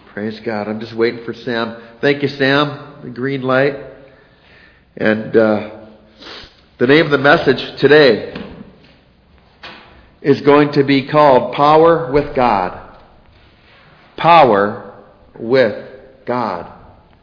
Praise God. I'm just waiting for Sam. Thank you, Sam. The green light. And the name of the message today is going to be called Power with God. Power with God.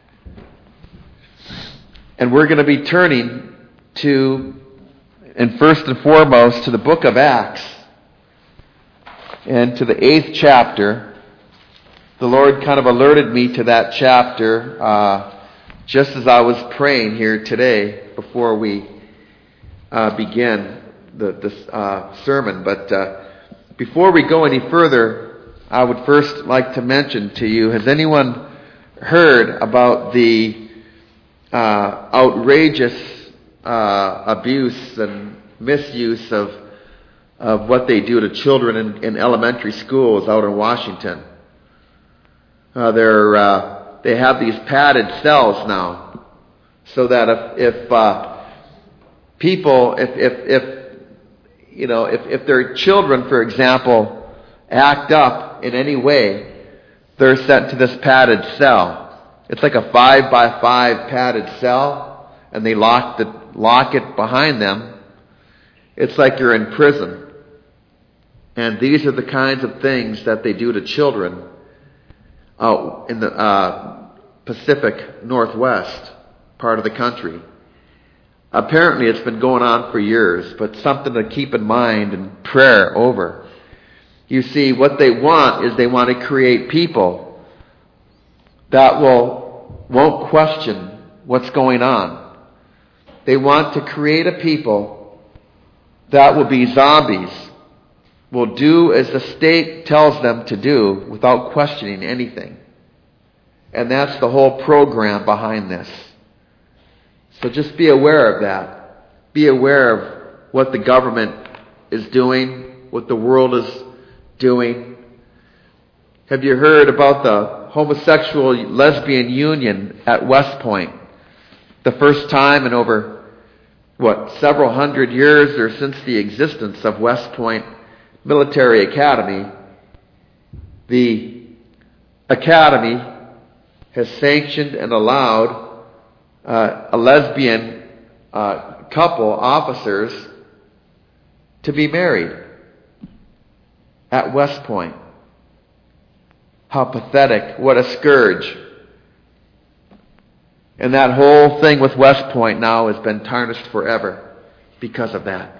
And we're going to be turning to, and first and foremost, to the book of Acts and to the 8th chapter. The Lord kind of alerted me to that chapter just as I was praying here today before we begin the sermon. But before we go any further, I would first like to mention to you, has anyone heard about the outrageous abuse and misuse of what they do to children in elementary schools out in Washington? They have these padded cells now, so that if their children, for example, act up in any way, they're sent to this padded cell. It's like a 5x5 padded cell, and they lock it behind them. It's like you're in prison. And these are the kinds of things that they do to children out in the Pacific Northwest part of the country. Apparently it's been going on for years, but something to keep in mind and prayer over. You see, what they want is they want to create people that won't question what's going on. They want to create a people that will be zombies, will do as the state tells them to do without questioning anything. And that's the whole program behind this. So just be aware of that. Be aware of what the government is doing, what the world is doing. Have you heard about the homosexual lesbian union at West Point? The first time in over, several hundred years, or since the existence of West Point Military Academy, the academy has sanctioned and allowed a lesbian couple, officers, to be married at West Point. How pathetic. What a scourge. And that whole thing with West Point now has been tarnished forever because of that.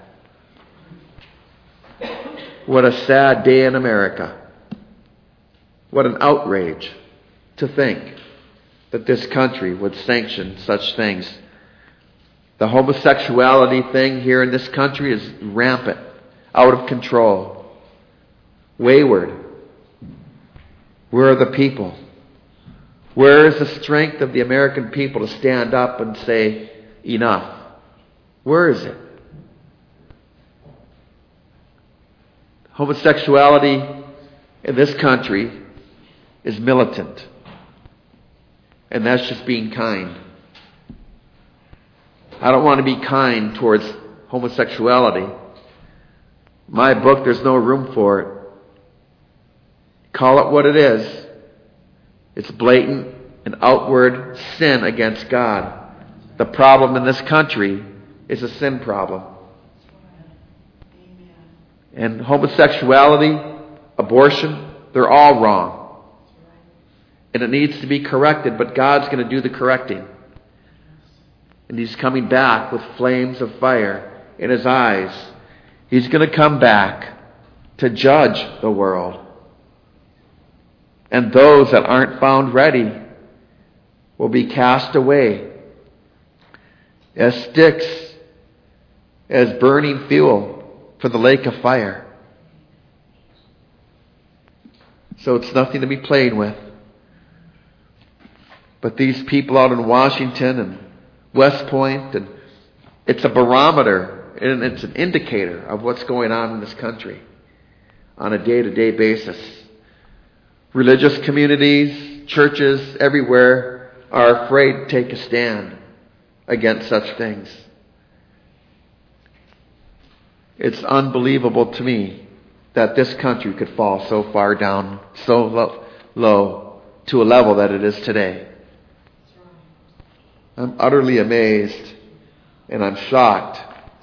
What a sad day in America. What an outrage to think that this country would sanction such things. The homosexuality thing here in this country is rampant, out of control, wayward. Where are the people? Where is the strength of the American people to stand up and say, enough? Where is it? Homosexuality in this country is militant. And that's just being kind. I don't want to be kind towards homosexuality. My book, there's no room for it. Call it what it is. It's blatant and outward sin against God. The problem in this country is a sin problem. And homosexuality, abortion, they're all wrong. And it needs to be corrected, but God's going to do the correcting. And He's coming back with flames of fire in His eyes. He's going to come back to judge the world. And those that aren't found ready will be cast away as sticks, as burning fuel for the lake of fire. So it's nothing to be played with. But these people out in Washington and West Point, and it's a barometer and it's an indicator of what's going on in this country on a day-to-day basis. Religious communities, churches everywhere are afraid to take a stand against such things. It's unbelievable to me that this country could fall so far down, so low, to a level that it is today. I'm utterly amazed and I'm shocked.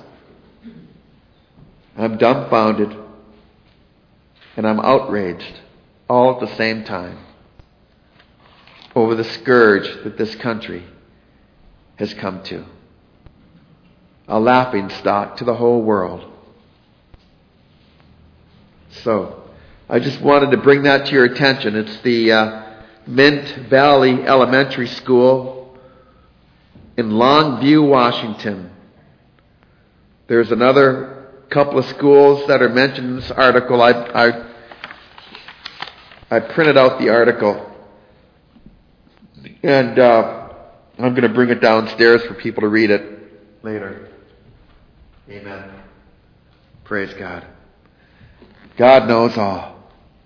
I'm dumbfounded and I'm outraged all at the same time over the scourge that this country has come to. A laughing stock to the whole world. So, I just wanted to bring that to your attention. It's the Mint Valley Elementary School in Longview, Washington. There's another couple of schools that are mentioned in this article. I printed out the article. And I'm going to bring it downstairs for people to read it later. Amen. Praise God. God knows all.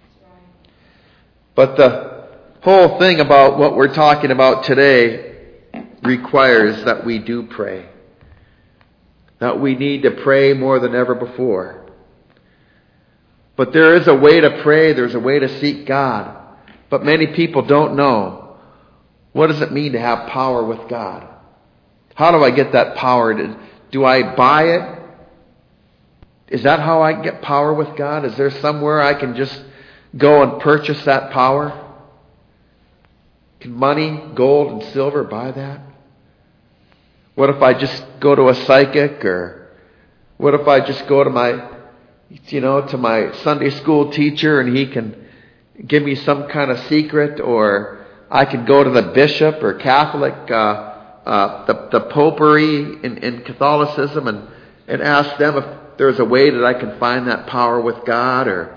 But the whole thing about what we're talking about today requires that we do pray. That we need to pray more than ever before. But there is a way to pray. There's a way to seek God. But many people don't know. What does it mean to have power with God? How do I get that power? Do I buy it? Is that how I get power with God? Is there somewhere I can just go and purchase that power? Can money, gold, and silver buy that? What if I just go to a psychic? Or what if I just go to my Sunday school teacher and he can give me some kind of secret? Or I can go to the bishop or Catholic, the popery in Catholicism and ask them if there's a way that I can find that power with God. Or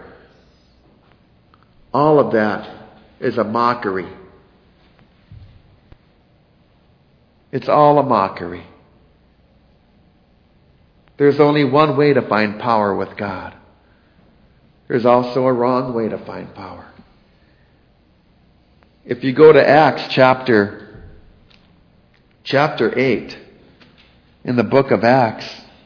all of that is a mockery. It's all a mockery. There's only one way to find power with God. There's also a wrong way to find power. If you go to Acts chapter 8, in the book of Acts.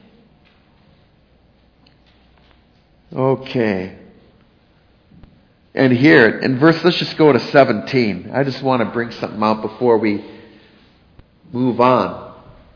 Okay. And here, in verse, let's just go to 17. I just want to bring something out before we move on.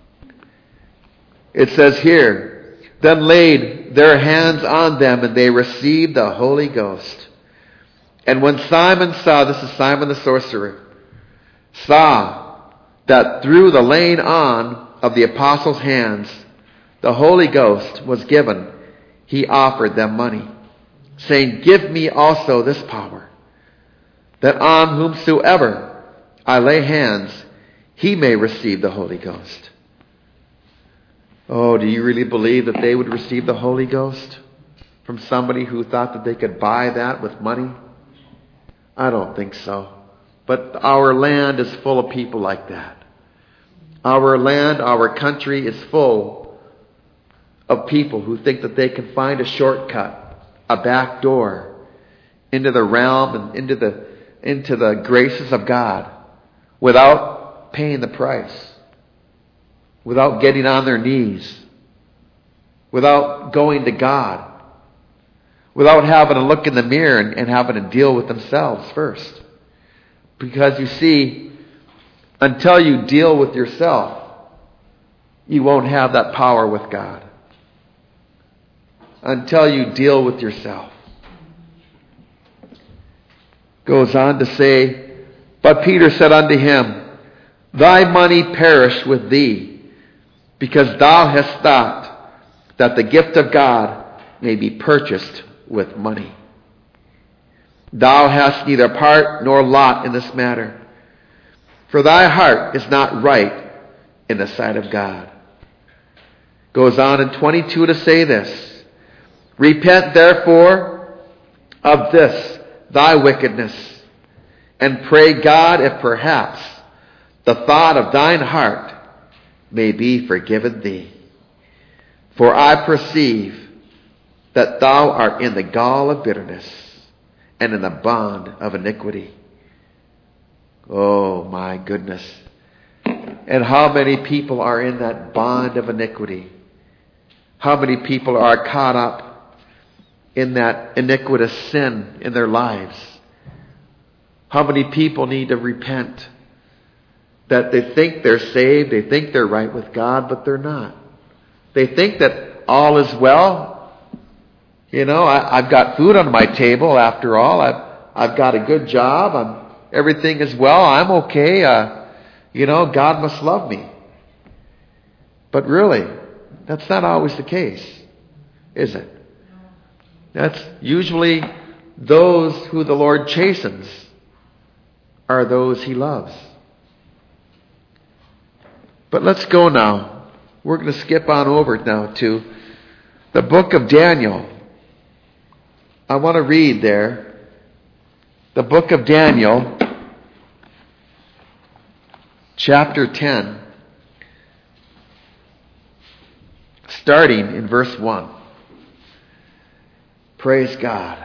It says here, then laid their hands on them and they received the Holy Ghost. And when Simon saw, this is Simon the sorcerer, saw that through the laying on of the apostles' hands, the Holy Ghost was given, he offered them money, saying, give me also this power, that on whomsoever I lay hands, he may receive the Holy Ghost. Oh, do you really believe that they would receive the Holy Ghost from somebody who thought that they could buy that with money? I don't think so. But our land is full of people like that. Our land, our country is full of people who think that they can find a shortcut, a back door into the realm and into the graces of God without paying the price, without getting on their knees, without going to God, without having to look in the mirror and having to deal with themselves first. Because you see, until you deal with yourself, you won't have that power with God. Until you deal with yourself. Goes on to say, but Peter said unto him, thy money perish with thee, because thou hast thought that the gift of God may be purchased with money. Thou hast neither part nor lot in this matter, for thy heart is not right in the sight of God. Goes on in 22 to say this, repent therefore of this thy wickedness, and pray God if perhaps the thought of thine heart may be forgiven thee. For I perceive that thou art in the gall of bitterness and in the bond of iniquity. Oh my goodness. And how many people are in that bond of iniquity? How many people are caught up in that iniquitous sin in their lives? How many people need to repent? That they think they're saved, they think they're right with God, but they're not. They think that all is well. You know, I've got food on my table after all. I've got a good job. Everything is well. I'm okay. God must love me. But really, that's not always the case, is it? That's usually those who the Lord chastens are those He loves. But let's go now. We're going to skip on over now to the book of Daniel. I want to read there. The book of Daniel, chapter 10, starting in verse 1. Praise God.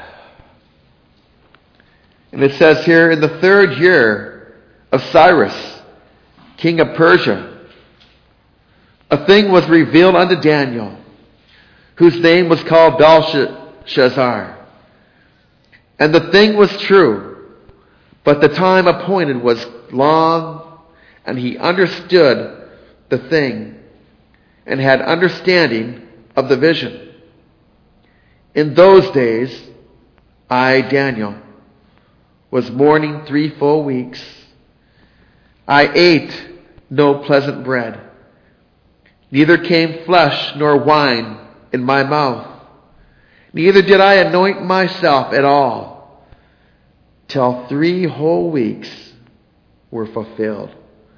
And it says here, in the 3rd year of Cyrus, king of Persia, a thing was revealed unto Daniel, whose name was called Belshazzar. And the thing was true, but the time appointed was long, and he understood the thing, and had understanding of the vision. In those days, I, Daniel, was mourning 3 full weeks. I ate no pleasant bread, neither came flesh nor wine in my mouth. Neither did I anoint myself at all, till 3 whole weeks were fulfilled.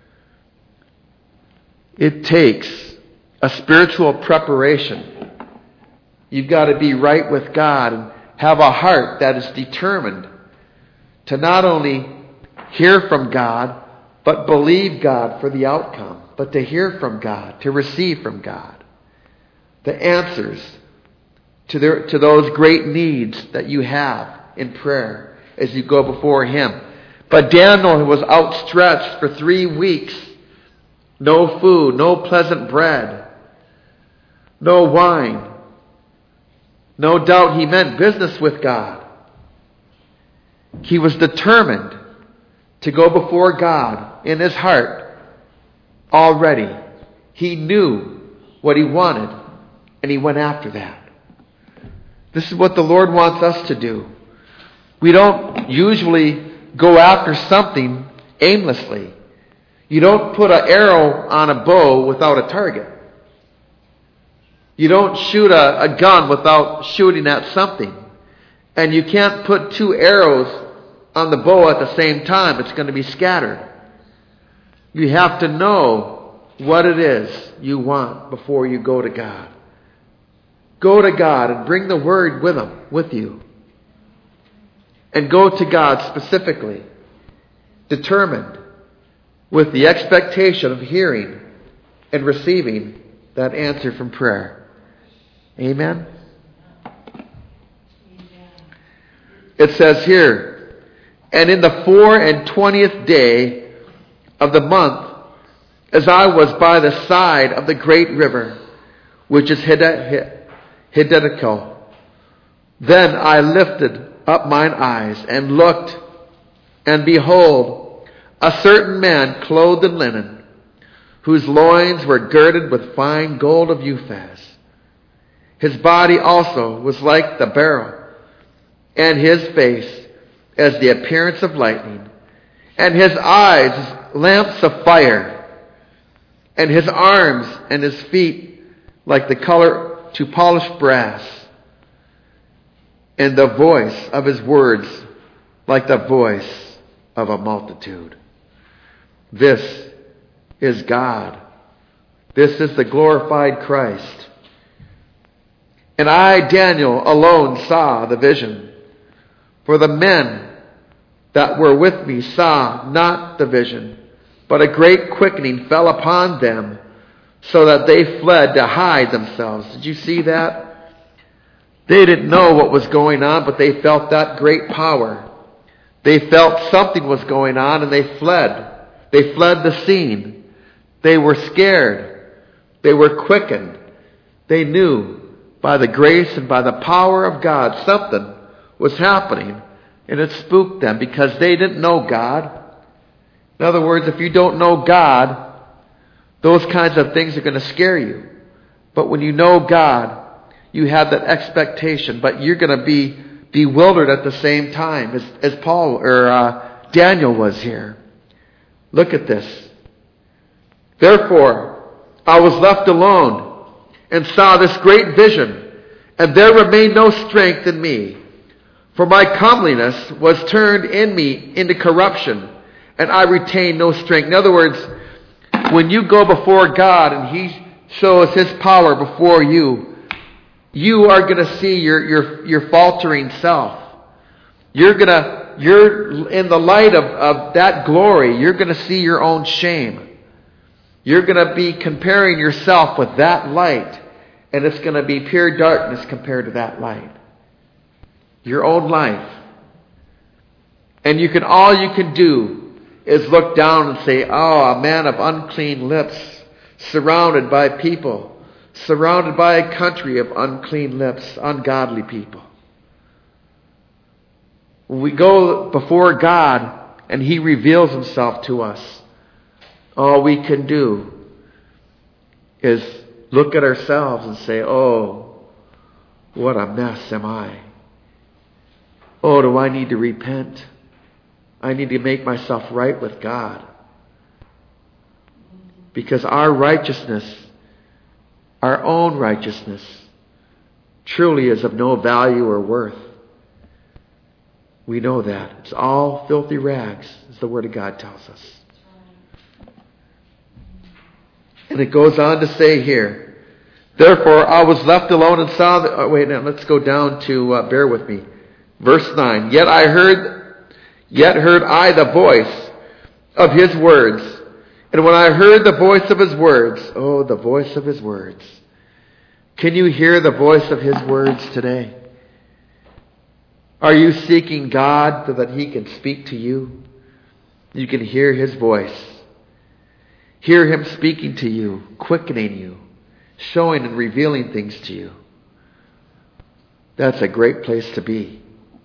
It takes a spiritual preparation. You've got to be right with God and have a heart that is determined to not only hear from God, but believe God for the outcome, but to hear from God, to receive from God the answers to those great needs that you have in prayer as you go before Him. But Daniel was outstretched for 3 weeks. No food, no pleasant bread, no wine. No doubt he meant business with God. He was determined to go before God in his heart already. He knew what he wanted, and he went after that. This is what the Lord wants us to do. We don't usually go after something aimlessly. You don't put an arrow on a bow without a target. You don't shoot a gun without shooting at something. And you can't put 2 arrows on the bow at the same time. It's going to be scattered. You have to know what it is you want before you go to God. Go to God and bring the Word with you. And go to God specifically, determined, with the expectation of hearing and receiving that answer from prayer. Amen? It says here, and in the 24th day of the month, as I was by the side of the great river, which is Hiddekel, then I lifted up mine eyes and looked, and behold, a certain man clothed in linen, whose loins were girded with fine gold of Uphaz. His body also was like the beryl, and his face as the appearance of lightning, and his eyes as lamps of fire, and his arms and his feet like the color to polished brass, and the voice of his words like the voice of a multitude. This is God. This is the glorified Christ. And I, Daniel, alone saw the vision. For the men that were with me saw not the vision, but a great quickening fell upon them, so that they fled to hide themselves. Did you see that? They didn't know what was going on, but they felt that great power. They felt something was going on, and they fled. They fled the scene. They were scared. They were quickened. They knew by the grace and by the power of God something was happening And it spooked them because they didn't know God. In other words, if you don't know God, those kinds of things are going to scare you. But when you know God, you have that expectation, but you're going to be bewildered at the same time as Paul or Daniel was here. Look at this. Therefore, I was left alone and saw this great vision, and there remained no strength in me. For my comeliness was turned in me into corruption, and I retained no strength. In other words, when you go before God and He shows His power before you, you are going to see your faltering self. You're in the light of that glory, you're going to see your own shame. You're going to be comparing yourself with that light, and it's going to be pure darkness compared to that light. Your own life. And all you can do is look down and say, oh, a man of unclean lips, surrounded by people, surrounded by a country of unclean lips, ungodly people. When we go before God and He reveals Himself to us, all we can do is look at ourselves and say, oh, what a mess am I. Oh, do I need to repent? I need to make myself right with God. Because our righteousness, our own righteousness, truly is of no value or worth. We know that. It's all filthy rags, as the Word of God tells us. And it goes on to say here, therefore I was left alone and saw let's go down to, bear with me. Verse 9, Yet heard I the voice of His words. And when I heard the voice of His words, oh, the voice of His words. Can you hear the voice of His words today? Are you seeking God so that He can speak to you? You can hear His voice. Hear Him speaking to you, quickening you, showing and revealing things to you. That's a great place to be.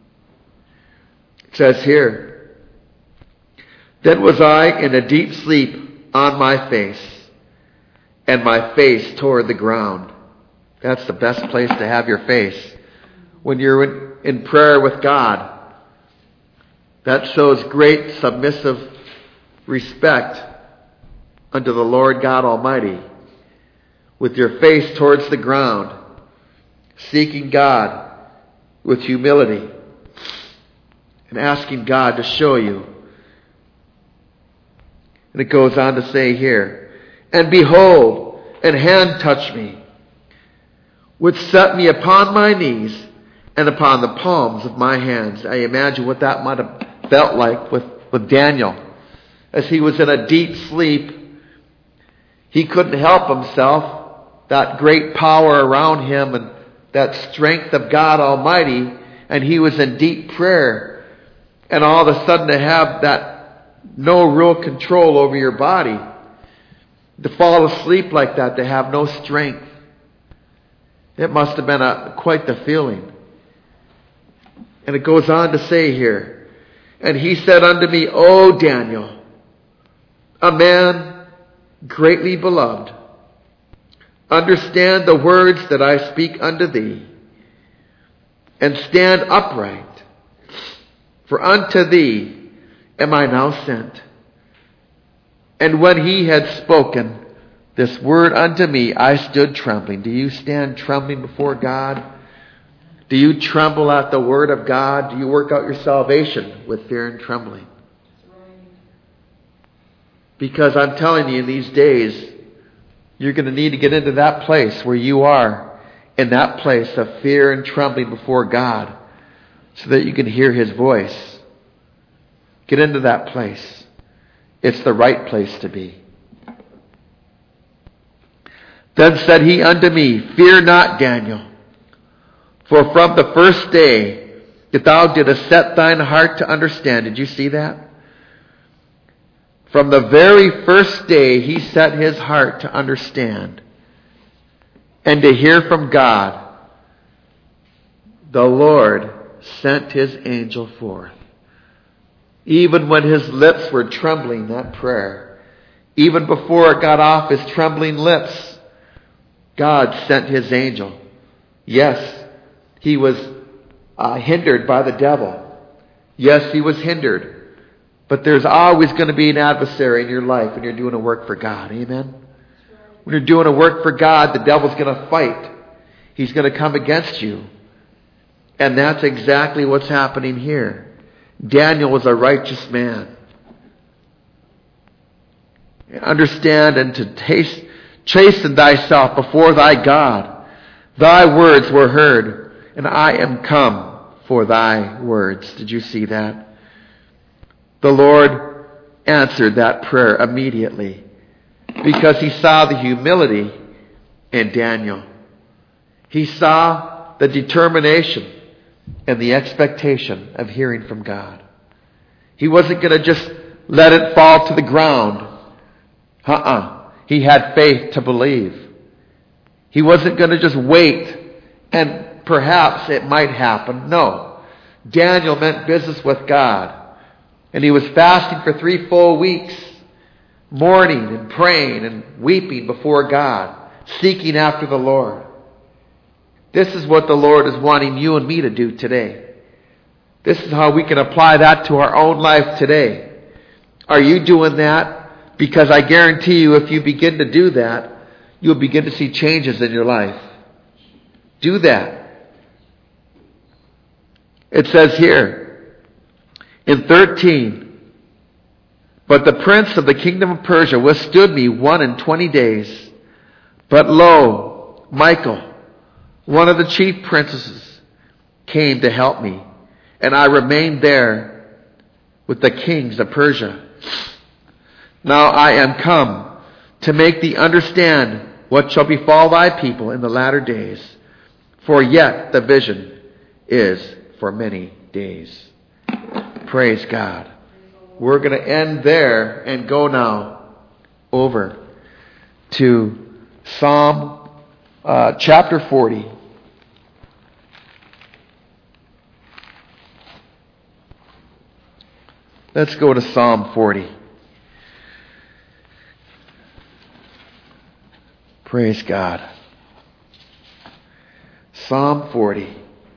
It says here, Then was I in a deep sleep on my face, and my face toward the ground. That's the best place to have your face. When you're in prayer with God, that shows great submissive respect unto the Lord God Almighty. With your face towards the ground, seeking God with humility, and asking God to show you. And it goes on to say here, And behold, an hand touched me, which set me upon my knees and upon the palms of my hands. I imagine what that might have felt like with Daniel. As he was in a deep sleep, he couldn't help himself. That great power around him and that strength of God Almighty, and he was in deep prayer. And all of a sudden to have that no real control over your body, to fall asleep like that, to have no strength. It must have been quite the feeling. And it goes on to say here, And he said unto me, O Daniel, a man greatly beloved, understand the words that I speak unto thee, and stand upright. For unto thee am I now sent. And when he had spoken this word unto me, I stood trembling. Do you stand trembling before God? Do you tremble at the word of God? Do you work out your salvation with fear and trembling? Because I'm telling you, in these days, you're going to need to get into that place where you are, in that place of fear and trembling before God, so that you can hear His voice. Get into that place. It's the right place to be. Then said he unto me, Fear not, Daniel, for from the first day that thou didst set thine heart to understand. Did you see that? From the very first day he set his heart to understand and to hear from God. The Lord sent his angel forth. Even when his lips were trembling, that prayer, even before it got off his trembling lips, God sent his angel. Yes, he was hindered by the devil. Yes, he was hindered. But there's always going to be an adversary in your life when you're doing a work for God. Amen? When you're doing a work for God, the devil's going to fight. He's going to come against you. And that's exactly what's happening here. Daniel was a righteous man. Understand and to chasten thyself before thy God. Thy words were heard, and I am come for thy words. Did you see that? The Lord answered that prayer immediately because he saw the humility in Daniel. He saw the determination and the expectation of hearing from God. He wasn't going to just let it fall to the ground. He had faith to believe. He wasn't going to just wait and perhaps it might happen. No. Daniel meant business with God. And he was fasting for 3 full weeks, mourning and praying and weeping before God, seeking after the Lord. This is what the Lord is wanting you and me to do today. This is how we can apply that to our own life today. Are you doing that? Because I guarantee you, if you begin to do that, you'll begin to see changes in your life. Do that. It says here, in 13, but the prince of the kingdom of Persia withstood me 21 days. But lo, Michael, one of the chief princesses, came to help me, and I remained there with the kings of Persia. Now I am come to make thee understand what shall befall thy people in the latter days, for yet the vision is for many days. Praise God. We're going to end there and go now over to Psalm chapter 40. Let's go to Psalm 40. Praise God. Psalm 40.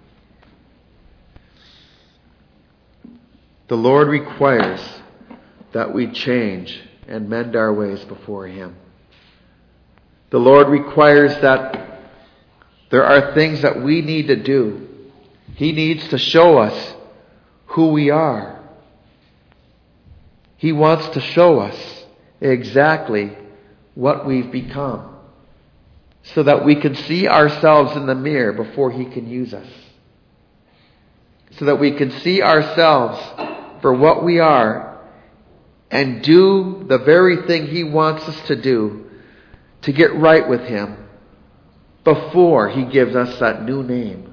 The Lord requires that we change and mend our ways before Him. The Lord requires that there are things that we need to do. He needs to show us who we are. He wants to show us exactly what we've become, so that we can see ourselves in the mirror before He can use us. So that we can see ourselves for what we are and do the very thing He wants us to do to get right with Him before He gives us that new name.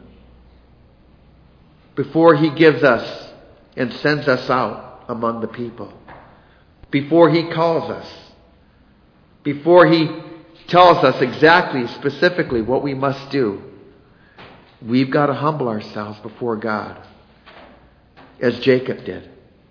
Before He gives us and sends us out among the people. Before He calls us. Before He tells us exactly, specifically what we must do. We've got to humble ourselves before God, as Jacob did.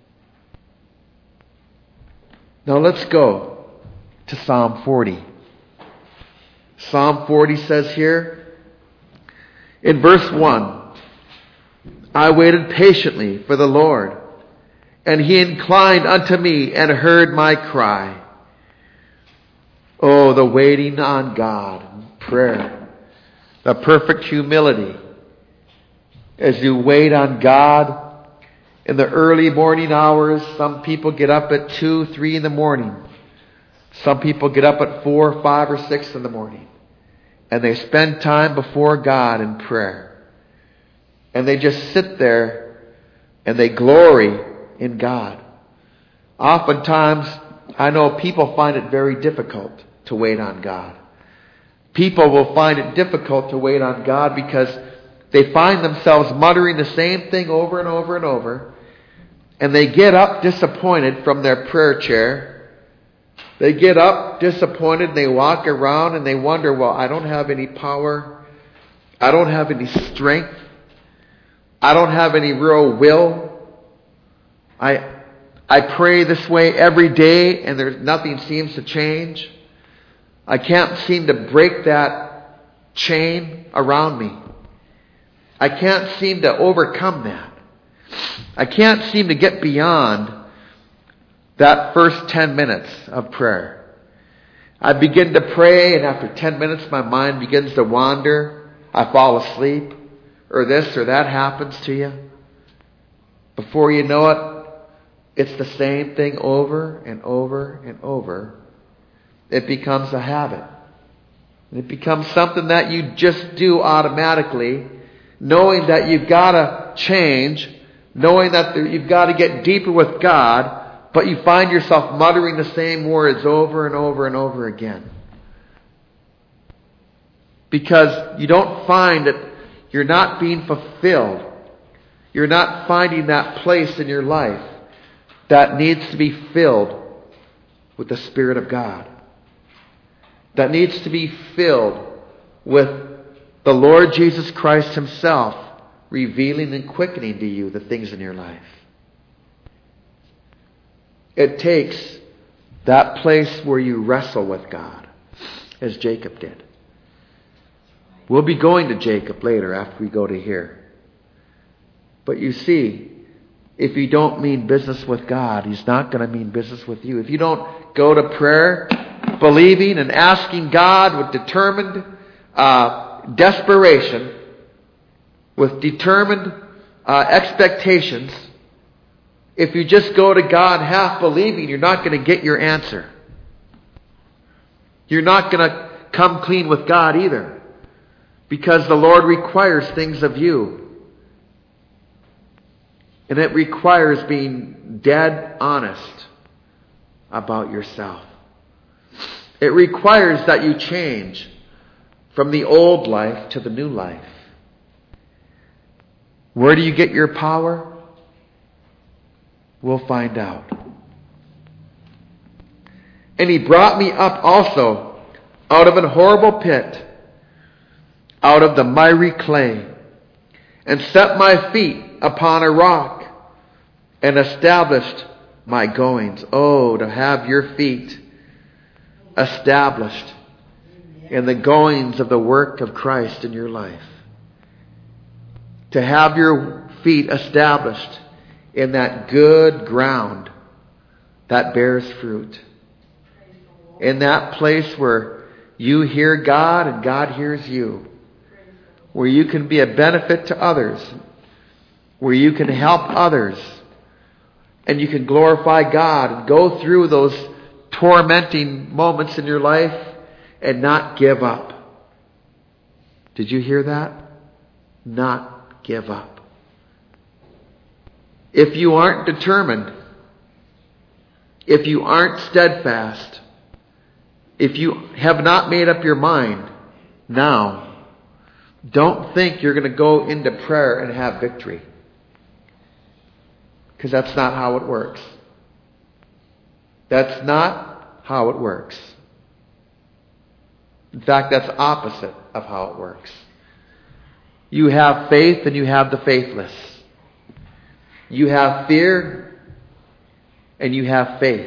Now let's go to Psalm 40. Psalm 40 says here, in verse 1, I waited patiently for the Lord, and He inclined unto me and heard my cry. Oh, the waiting on God, prayer, the perfect humility as you wait on God. In the early morning hours, some people get up at 2, 3 in the morning. Some people get up at 4, 5, or 6 in the morning. And they spend time before God in prayer. And they just sit there and they glory in God. Oftentimes, I know people find it very difficult to wait on God. People will find it difficult to wait on God because they find themselves muttering the same thing over and over and over. And they get up disappointed from their prayer chair. They get up disappointed. They walk around and they wonder, well, I don't have any power. I don't have any strength. I don't have any real will. I pray this way every day and nothing seems to change. I can't seem to break that chain around me. I can't seem to overcome that. I can't seem to get beyond that first 10 minutes of prayer. I begin to pray, and after 10 minutes my mind begins to wander. I fall asleep, or this or that happens to you. Before you know it, it's the same thing over and over and over. It becomes a habit. It becomes something that you just do automatically, knowing that you've got to change, knowing that you've got to get deeper with God, but you find yourself muttering the same words over and over and over again. Because you don't find that you're not being fulfilled. You're not finding that place in your life that needs to be filled with the Spirit of God. That needs to be filled with the Lord Jesus Christ Himself revealing and quickening to you the things in your life. It takes that place where you wrestle with God, as Jacob did. We'll be going to Jacob later after we go to here. But you see, if you don't mean business with God, He's not going to mean business with you. If you don't go to prayer believing and asking God with determined desperation, with determined expectations, if you just go to God half believing, you're not going to get your answer. You're not going to come clean with God either. Because the Lord requires things of you. And it requires being dead honest about yourself. It requires that you change from the old life to the new life. Where do you get your power? We'll find out. And He brought me up also out of an horrible pit, out of the miry clay, and set my feet upon a rock, and established my goings. Oh, to have your feet established in the goings of the work of Christ in your life. To have your feet established in that good ground that bears fruit. In that place where you hear God and God hears you. Where you can be a benefit to others. Where you can help others. And you can glorify God and go through those tormenting moments in your life and not give up. Did you hear that? Not give up. If you aren't determined, if you aren't steadfast, if you have not made up your mind now, don't think you're going to go into prayer and have victory. Because that's not how it works. That's not how it works. In fact, that's opposite of how it works. You have faith and you have the faithless. You have fear and you have faith.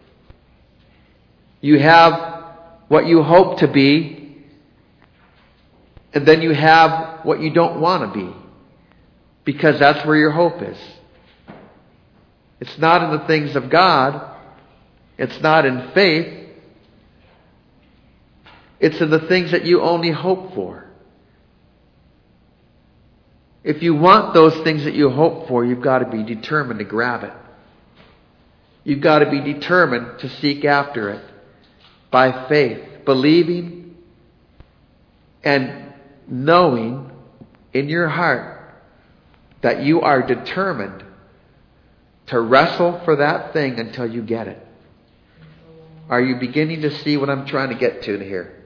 You have what you hope to be, and then you have what you don't want to be. Because that's where your hope is. It's not in the things of God. It's not in faith. It's in the things that you only hope for. If you want those things that you hope for, you've got to be determined to grab it. You've got to be determined to seek after it by faith, believing and knowing in your heart that you are determined to wrestle for that thing until you get it. Are you beginning to see what I'm trying to get to here?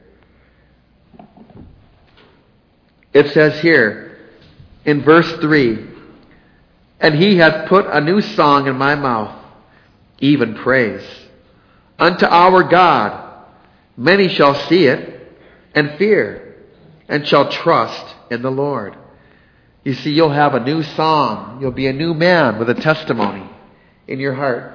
It says here, in verse 3, and He hath put a new song in my mouth, even praise. Unto our God, many shall see it, and fear, and shall trust in the Lord. You see, you'll have a new song. You'll be a new man with a testimony in your heart.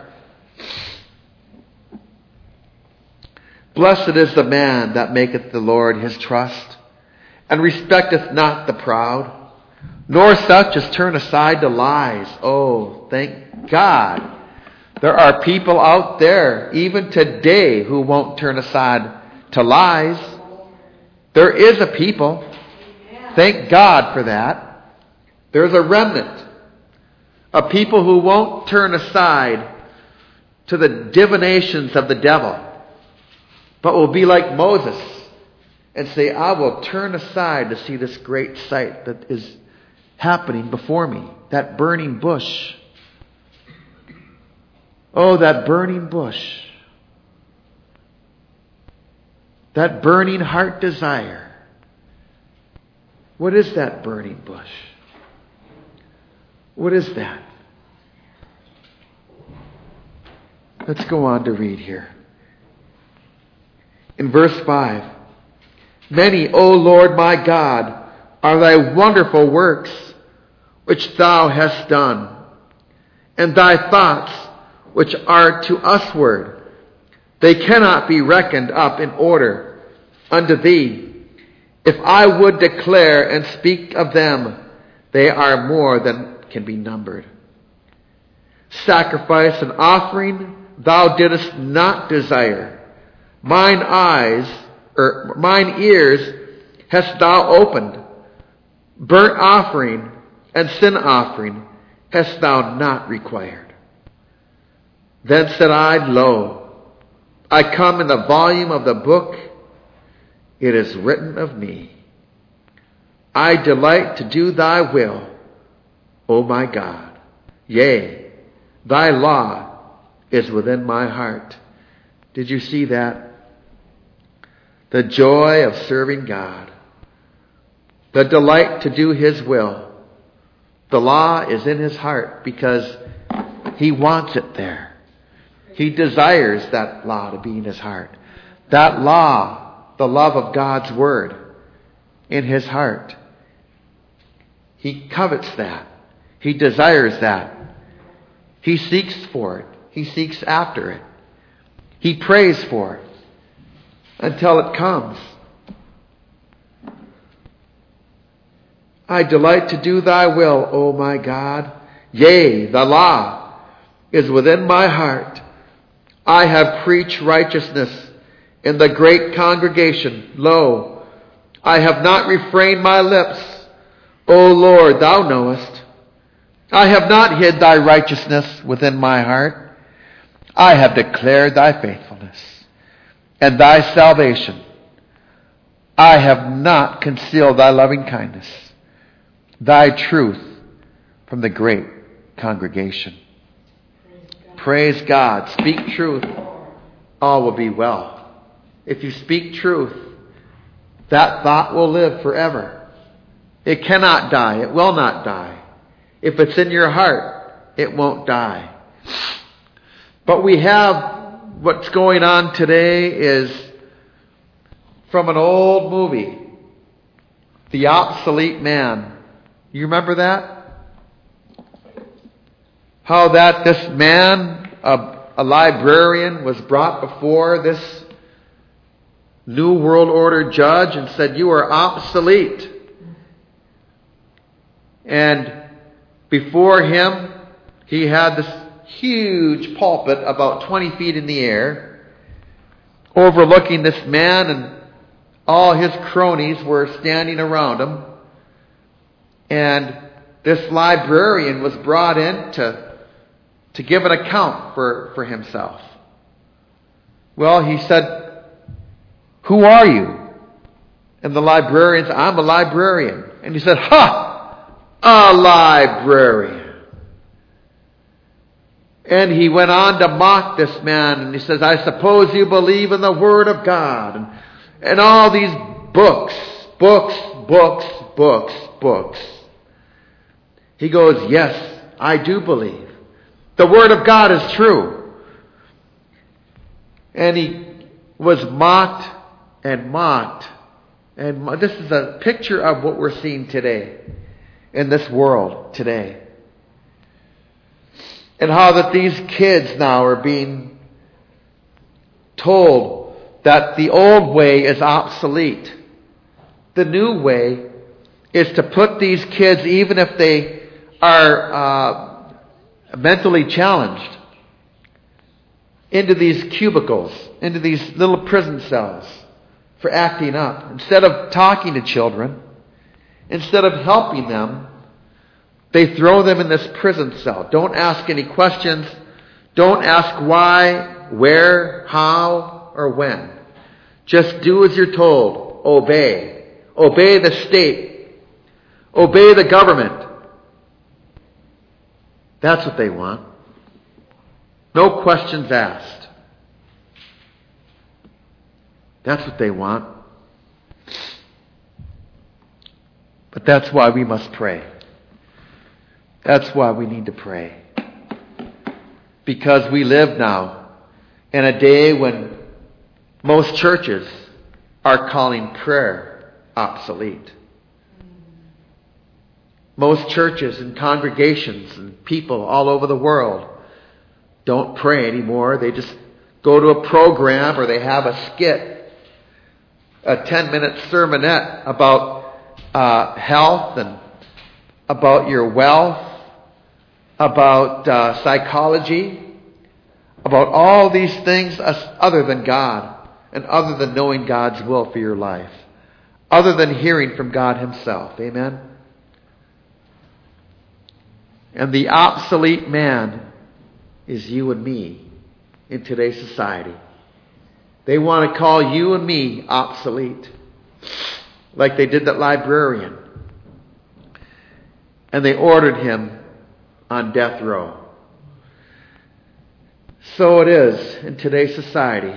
Blessed is the man that maketh the Lord his trust, and respecteth not the proud, nor such as turn aside to lies. Oh, thank God. There are people out there, even today, who won't turn aside to lies. There is a people. Thank God for that. There's a remnant of people who won't turn aside to the divinations of the devil, but will be like Moses and say, I will turn aside to see this great sight that is happening before me. That burning bush. Oh, that burning bush. That burning heart desire. What is that burning bush? What is that? Let's go on to read here. In verse 5, many, O Lord my God, are thy wonderful works which thou hast done, and thy thoughts which are to usward. They cannot be reckoned up in order unto thee. If I would declare and speak of them, they are more than can be numbered. Sacrifice and offering thou didst not desire. Mine ears hast thou opened. Burnt offering and sin offering hast thou not required. Then said I, Lo, I come in the volume of the book. It is written of me. I delight to do thy will, O my God. Yea, thy law is within my heart. Did you see that? The joy of serving God. The delight to do his will. The law is in his heart because he wants it there. He desires that law to be in his heart. That law, the love of God's word in his heart. He covets that. He desires that. He seeks for it. He seeks after it. He prays for it until it comes. I delight to do thy will, O my God. Yea, the law is within my heart. I have preached righteousness in the great congregation. Lo, I have not refrained my lips. O Lord, thou knowest. I have not hid thy righteousness within my heart. I have declared thy faithfulness and thy salvation. I have not concealed thy loving kindness, thy truth from the great congregation. Praise God. Speak truth. All will be well. If you speak truth, that thought will live forever. It cannot die. It will not die. If it's in your heart, it won't die. But we have what's going on today is from an old movie, The Obsolete Man. You remember that? How that this man, a librarian, was brought before this New World Order judge and said, you are obsolete. And before him, he had this huge pulpit about 20 feet in the air, overlooking this man, and all his cronies were standing around him. And this librarian was brought in to give an account for himself. Well, he said, who are you? And the librarian said, I'm a librarian. And he said, ha! A librarian. And he went on to mock this man, and he says, I suppose you believe in the Word of God. And all these books. He goes, yes, I do believe. The Word of God is true. And he was mocked and mocked. And this is a picture of what we're seeing today. in this world today. And how that these kids now are being told that the old way is obsolete. The new way is to put these kids, even if they are mentally challenged, into these cubicles, into these little prison cells for acting up. Instead of talking to children, instead of helping them, they throw them in this prison cell. Don't ask any questions. Don't ask why, where, how, or when. Just do as you're told. Obey. Obey the state. Obey the government. That's what they want. No questions asked. That's what they want. But that's why we must pray. That's why we need to pray. Because we live now in a day when most churches are calling prayer obsolete. Most churches and congregations and people all over the world don't pray anymore. They just go to a program or they have a skit, a 10-minute sermonette about health and about your wealth, about psychology, about all these things other than God and other than knowing God's will for your life, other than hearing from God Himself. Amen? And the obsolete man is you and me in today's society. They want to call you and me obsolete, like they did that librarian. And they ordered him on death row. So it is in today's society.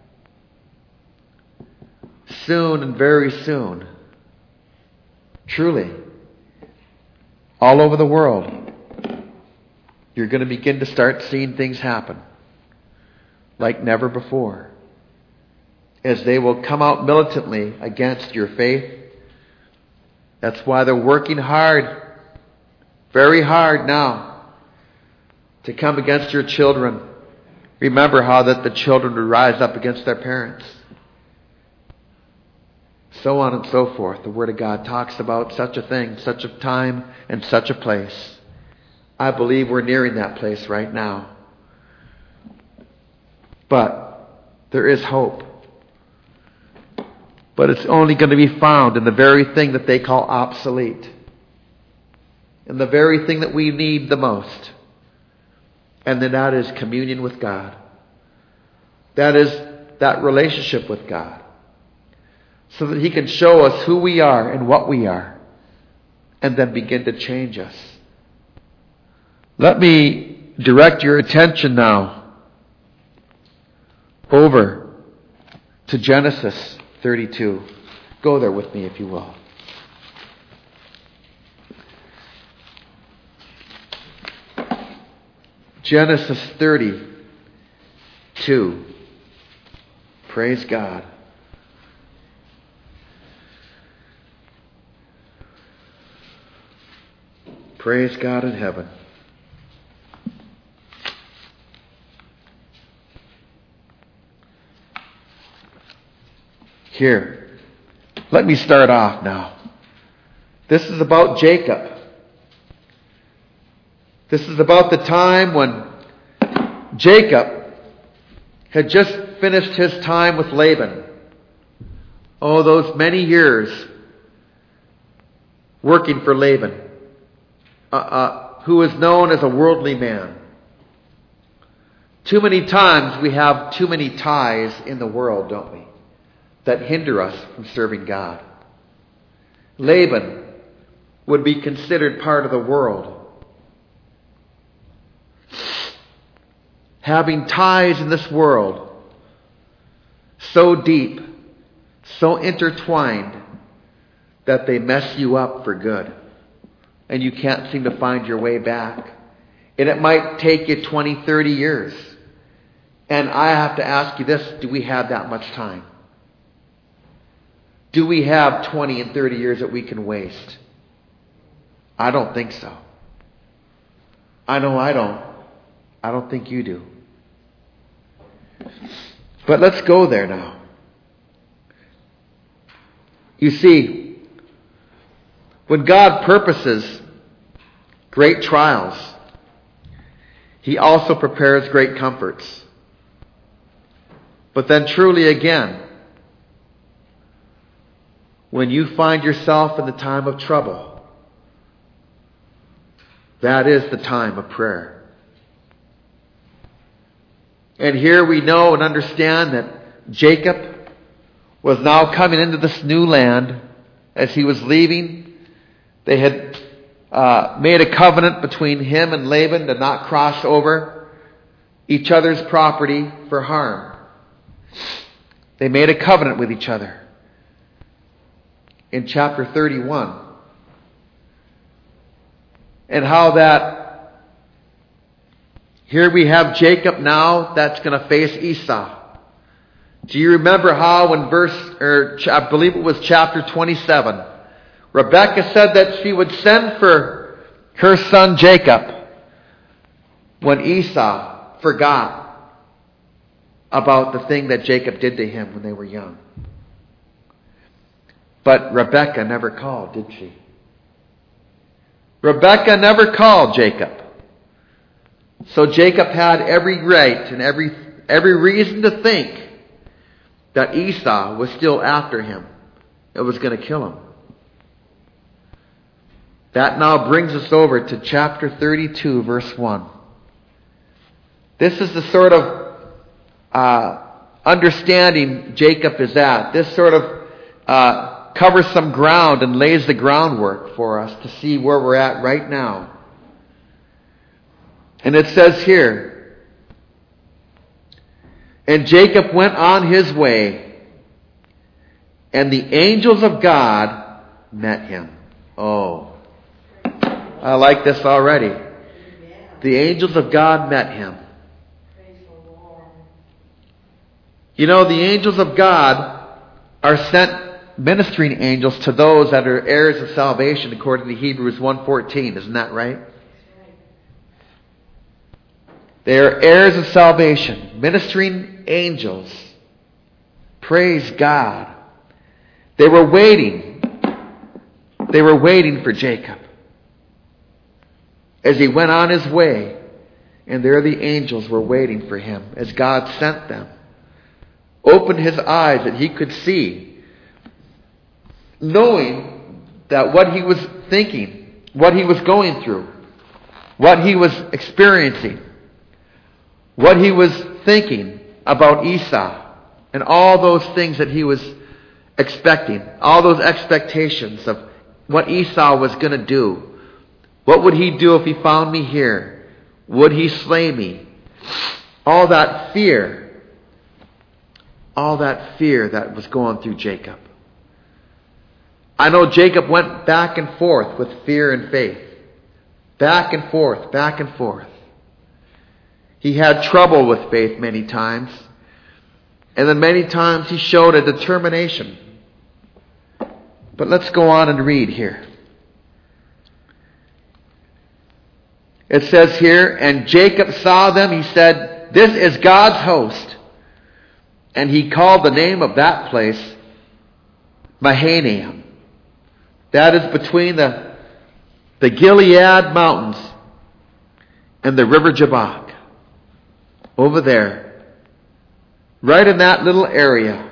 Soon and very soon, truly, all over the world, you're going to begin to start seeing things happen like never before, as they will come out militantly against your faith. That's why they're working hard, very hard now, to come against your children. Remember how that the children would rise up against their parents. So on and so forth. The Word of God talks about such a thing, such a time, and such a place. I believe we're nearing that place right now. But there is hope. But it's only going to be found in the very thing that they call obsolete. In the very thing that we need the most. And then that is communion with God. That is that relationship with God. So that He can show us who we are and what we are. And then begin to change us. Let me direct your attention now over to Genesis 32. Go there with me if you will. Genesis 32. Praise God. Praise God in heaven. Here, let me start off now. This is about Jacob. This is about the time when Jacob had just finished his time with Laban. Oh, those many years working for Laban, who is known as a worldly man. Too many times we have too many ties in the world, don't we, that hinder us from serving God. Laban would be considered part of the world. Having ties in this world so deep, so intertwined, that they mess you up for good. And you can't seem to find your way back. And it might take you 20, 30 years. And I have to ask you this, do we have that much time? Do we have 20 and 30 years that we can waste? I don't think so. I know I don't. I don't think you do. But let's go there now. You see, when God purposes great trials, He also prepares great comforts. But then truly again, when you find yourself in the time of trouble, that is the time of prayer. And here we know and understand that Jacob was now coming into this new land. As he was leaving, they had made a covenant between him and Laban to not cross over each other's property for harm. They made a covenant with each other. In chapter 31. And how that, here we have Jacob now that's going to face Esau. Do you remember how in I believe it was chapter 27, Rebekah said that she would send for her son Jacob when Esau forgot about the thing that Jacob did to him when they were young. But Rebekah never called, did she? Rebekah never called Jacob. So Jacob had every right and every reason to think that Esau was still after him. It was going to kill him. That now brings us over to chapter 32, verse 1. This is the sort of understanding Jacob is at. This sort of covers some ground and lays the groundwork for us to see where we're at right now. And it says here, and Jacob went on his way, and the angels of God met him. Oh, I like this already. The angels of God met him. You know, the angels of God are sent ministering angels to those that are heirs of salvation according to Hebrews 1:14. Isn't that right? They are heirs of salvation, ministering angels. Praise God. They were waiting. They were waiting for Jacob as he went on his way. And there the angels were waiting for him as God sent them. Opened his eyes that he could see, knowing that what he was thinking, what he was going through, what he was experiencing, what he was thinking about Esau, and all those things that he was expecting, all those expectations of what Esau was going to do. What would he do if he found me here? Would he slay me? All that fear that was going through Jacob. I know Jacob went back and forth with fear and faith. Back and forth, back and forth. He had trouble with faith many times. And then many times he showed a determination. But let's go on and read here. It says here, and Jacob saw them. He said, this is God's host. And he called the name of that place Mahanaim. That is between the Gilead mountains and the river Jabbok. Over there. Right in that little area.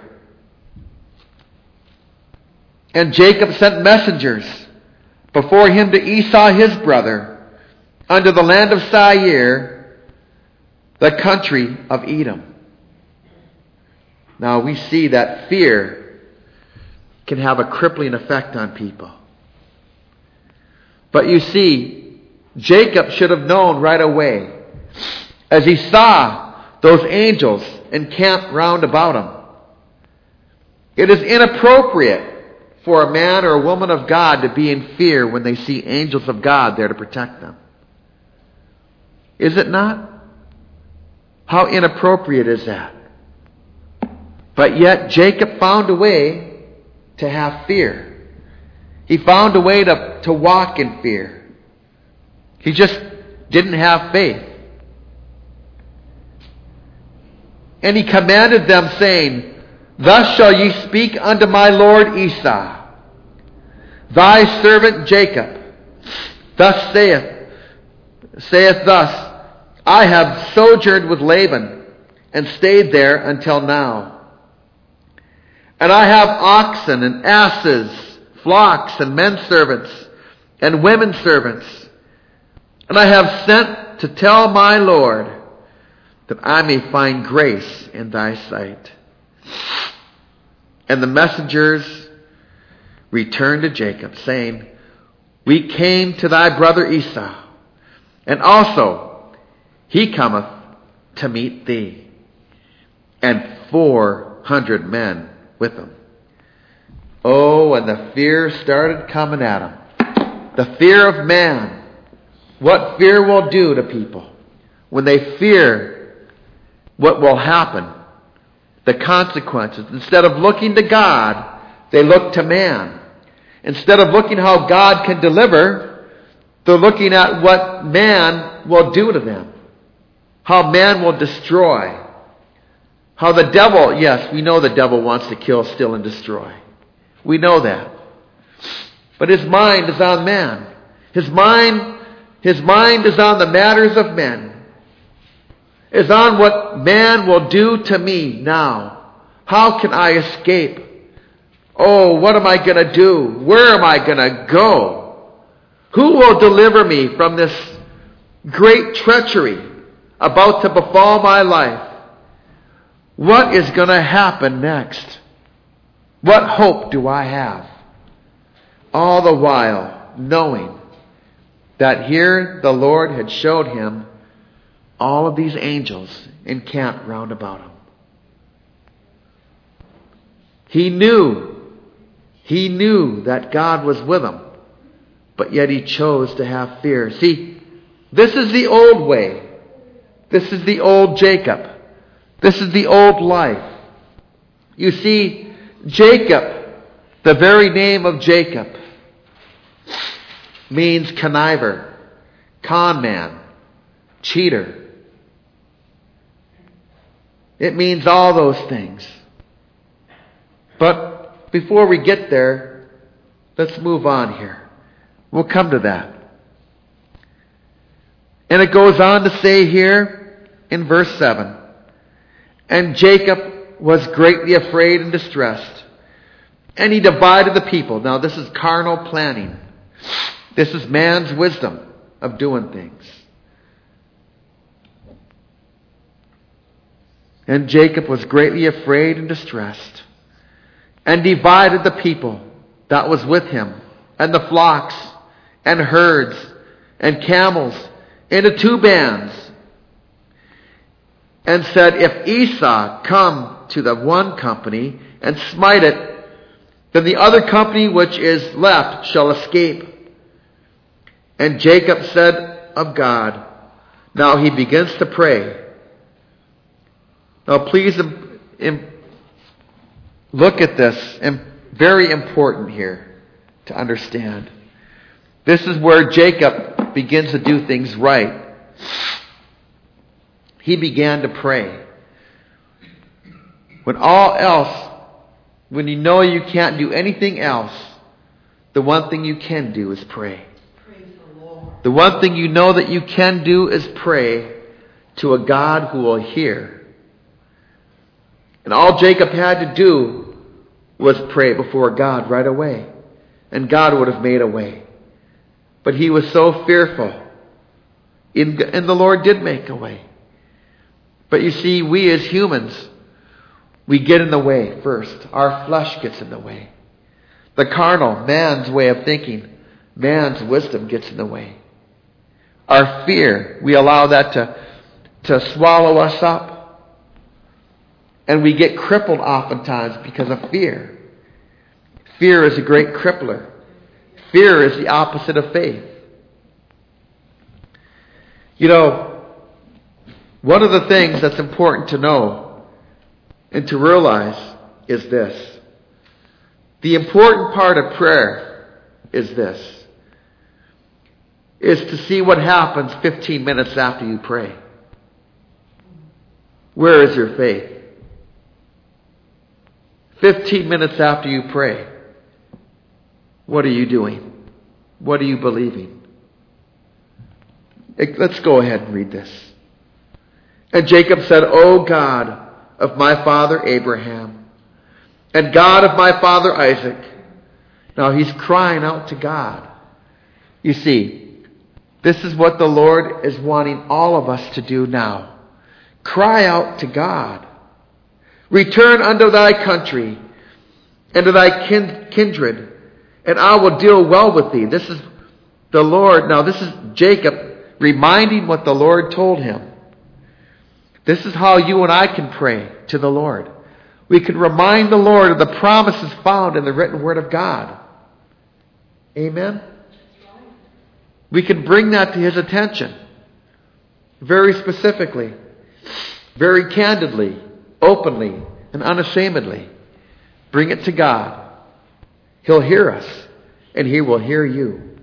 And Jacob sent messengers before him to Esau his brother unto the land of Seir, the country of Edom. Now we see that fear can have a crippling effect on people. But you see, Jacob should have known right away, as he saw those angels encamped round about him. It is inappropriate for a man or a woman of God to be in fear when they see angels of God there to protect them. Is it not? How inappropriate is that? But yet Jacob found a way to have fear. He found a way to walk in fear. He just didn't have faith. And he commanded them, saying, Thus shall ye speak unto my lord Esau, thy servant Jacob. Thus saith thus, I have sojourned with Laban, and stayed there until now. And I have oxen and asses, flocks and men servants, and women servants. And I have sent to tell my Lord, that I may find grace in thy sight. And the messengers returned to Jacob, saying, We came to thy brother Esau, and also he cometh to meet thee, and 400 men with him. Oh, and the fear started coming at him. The fear of man. What fear will do to people when they fear what will happen, the consequences. Instead of looking to God, they look to man. Instead of looking how God can deliver, they're looking at what man will do to them. How man will destroy. How the devil, yes, we know the devil wants to kill, steal, and destroy. We know that. But his mind is on man. His mind is on the matters of men. Is on what man will do to me now. How can I escape? Oh, what am I going to do? Where am I going to go? Who will deliver me from this great treachery about to befall my life? What is going to happen next? What hope do I have? All the while knowing that here the Lord had showed him all of these angels encamped round about him. He knew that God was with him, but yet he chose to have fear. See, this is the old way. This is the old Jacob. This is the old life. You see, Jacob, the very name of Jacob, means conniver, con man, cheater. It means all those things. But before we get there, let's move on here. We'll come to that. And it goes on to say here in verse 7, And Jacob was greatly afraid and distressed, and he divided the people. Now this is carnal planning. This is man's wisdom of doing things. And Jacob was greatly afraid and distressed, and divided the people that was with him, and the flocks, and herds, and camels, into 2 bands, and said, If Esau come to the one company, and smite it, then the other company which is left shall escape. And Jacob said of God, now he begins to pray. Now please look at this, and very important here to understand. This is where Jacob begins to do things right. He began to pray. When you know you can't do anything else, the one thing you can do is pray. Praise the Lord. The one thing you know that you can do is pray to a God who will hear. And all Jacob had to do was pray before God right away. And God would have made a way. But he was so fearful. And the Lord did make a way. But you see, we as humans, we get in the way first. Our flesh gets in the way. The carnal, man's way of thinking, man's wisdom gets in the way. Our fear, we allow that to swallow us up. And we get crippled oftentimes because of fear. Fear is a great crippler. Fear is the opposite of faith. You know, one of the things that's important to know and to realize is this. The important part of prayer is this, is to see what happens 15 minutes after you pray. Where is your faith? 15 minutes after you pray, what are you doing? What are you believing? Let's go ahead and read this. And Jacob said, O God of my father Abraham, and God of my father Isaac. Now he's crying out to God. You see, this is what the Lord is wanting all of us to do now. Cry out to God. Return unto thy country and to thy kindred, and I will deal well with thee. This is the Lord. Now this is Jacob reminding what the Lord told him. This is how you and I can pray to the Lord. We can remind the Lord of the promises found in the written word of God. Amen? We can bring that to his attention. Very specifically. Very candidly. Openly. And unashamedly. Bring it to God. He'll hear us. And he will hear you.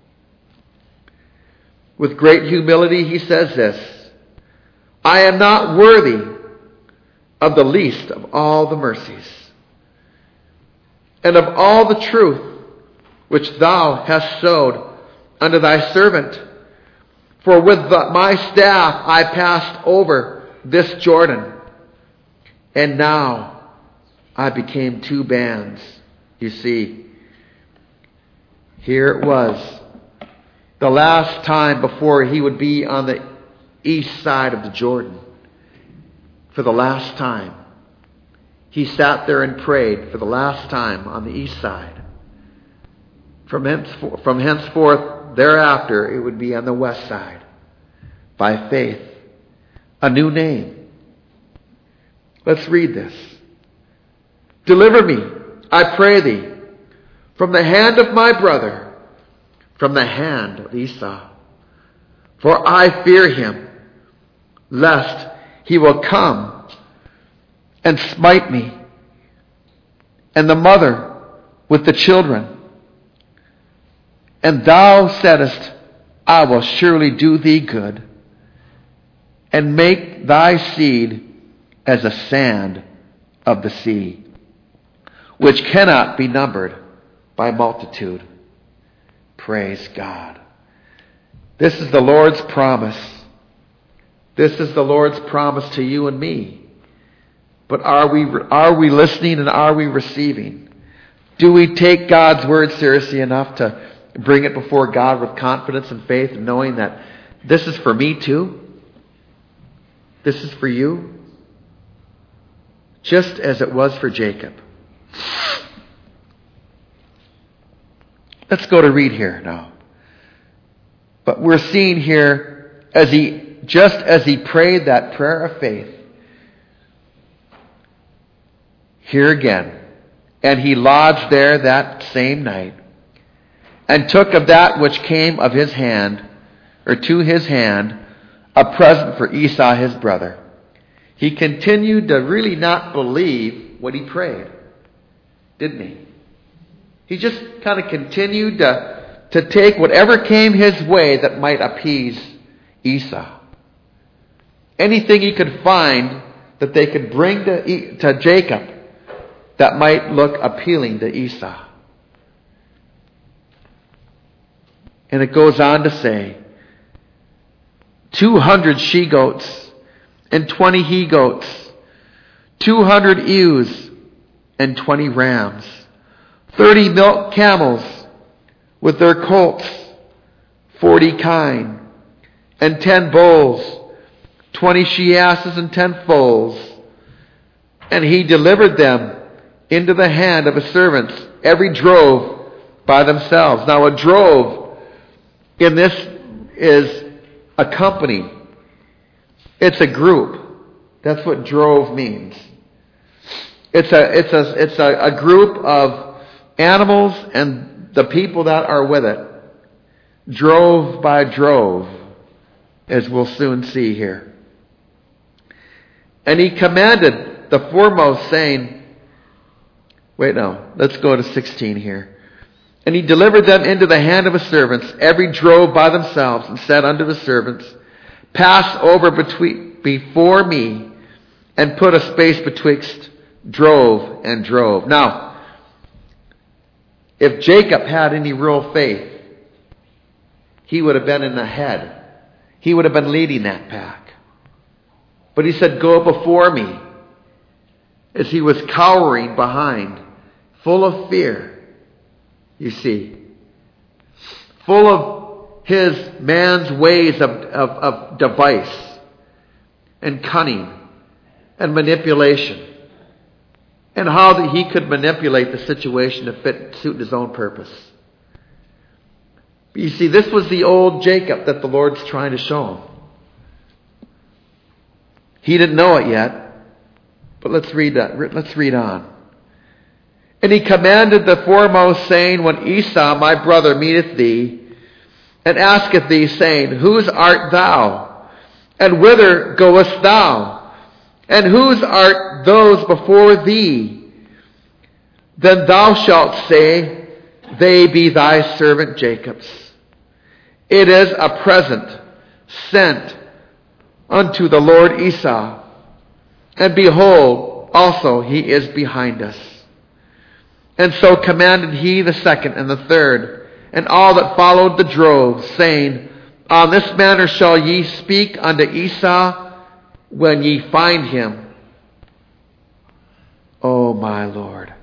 With great humility he says this. I am not worthy of the least of all the mercies, and of all the truth which thou hast showed unto thy servant. For with my staff I passed over this Jordan, and now I became two bands. You see, here it was, the last time before he would be on the east side of the Jordan. For the last time. He sat there and prayed for the last time on the east side. From henceforth, thereafter, it would be on the west side. By faith. A new name. Let's read this. Deliver me, I pray thee, from the hand of my brother, from the hand of Esau. For I fear him, lest he will come and smite me, and the mother with the children. And thou saidest, I will surely do thee good, and make thy seed as the sand of the sea, which cannot be numbered by multitude. Praise God. This is the Lord's promise. This is the Lord's promise to you and me. But are we listening and are we receiving? Do we take God's word seriously enough to bring it before God with confidence and faith, knowing that this is for me too? This is for you? Just as it was for Jacob. Let's go to read here now. But we're seeing here, just as he prayed that prayer of faith, here again, and he lodged there that same night, and took of that which came of his hand, or to his hand, a present for Esau his brother. He continued to really not believe what he prayed, didn't he? He just kind of continued to take whatever came his way that might appease Esau. Anything he could find that they could bring to Jacob that might look appealing to Esau. And it goes on to say, 200 she-goats and 20 he-goats, 200 ewes and 20 rams, 30 milk camels with their colts, 40 kine, and 10 bulls, 20 she-asses and 10 foals. And he delivered them into the hand of his servants, every drove by themselves. Now a drove in this is a company. It's a group. That's what drove means. It's a group of animals and the people that are with it. Drove by drove, as we'll soon see here. And he commanded the foremost, saying, let's go to 16 here. And he delivered them into the hand of his servants, every drove by themselves, and said unto the servants, Pass over before me, and put a space betwixt drove and drove. Now, if Jacob had any real faith, he would have been in the head. He would have been leading that pack. But he said, Go before me, as he was cowering behind, full of fear, you see, full of his man's ways of device and cunning and manipulation, and how that he could manipulate the situation to suit his own purpose. But you see, this was the old Jacob that the Lord's trying to show him. He didn't know it yet, but let's read on. And he commanded the foremost, saying, When Esau my brother meeteth thee, and asketh thee, saying, Whose art thou? And whither goest thou? And whose art those before thee? Then thou shalt say, They be thy servant Jacob's. It is a present sent unto the Lord Esau. And behold, also he is behind us. And so commanded he the second and the third, and all that followed the droves, saying, On this manner shall ye speak unto Esau when ye find him. O my Lord.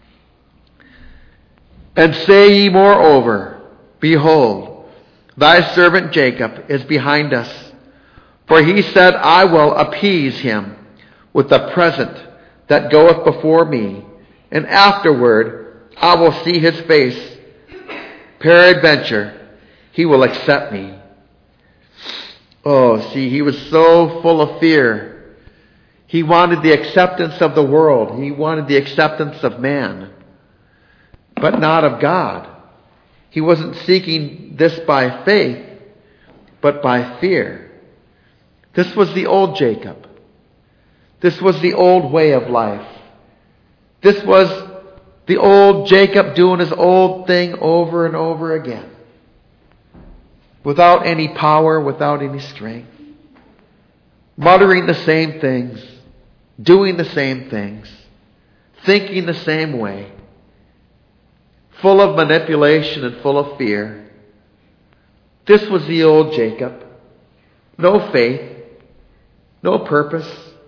And say ye moreover, Behold, thy servant Jacob is behind us. For he said, I will appease him with the present that goeth before me, and afterward I will see his face. Peradventure, he will accept me. Oh, see, he was so full of fear. He wanted the acceptance of the world. He wanted the acceptance of man, but not of God. He wasn't seeking this by faith, but by fear. This was the old Jacob. This was the old way of life. This was the old Jacob doing his old thing over and over again. Without any power, without any strength. Muttering the same things. Doing the same things. Thinking the same way. Full of manipulation and full of fear. This was the old Jacob. No faith. No purpose.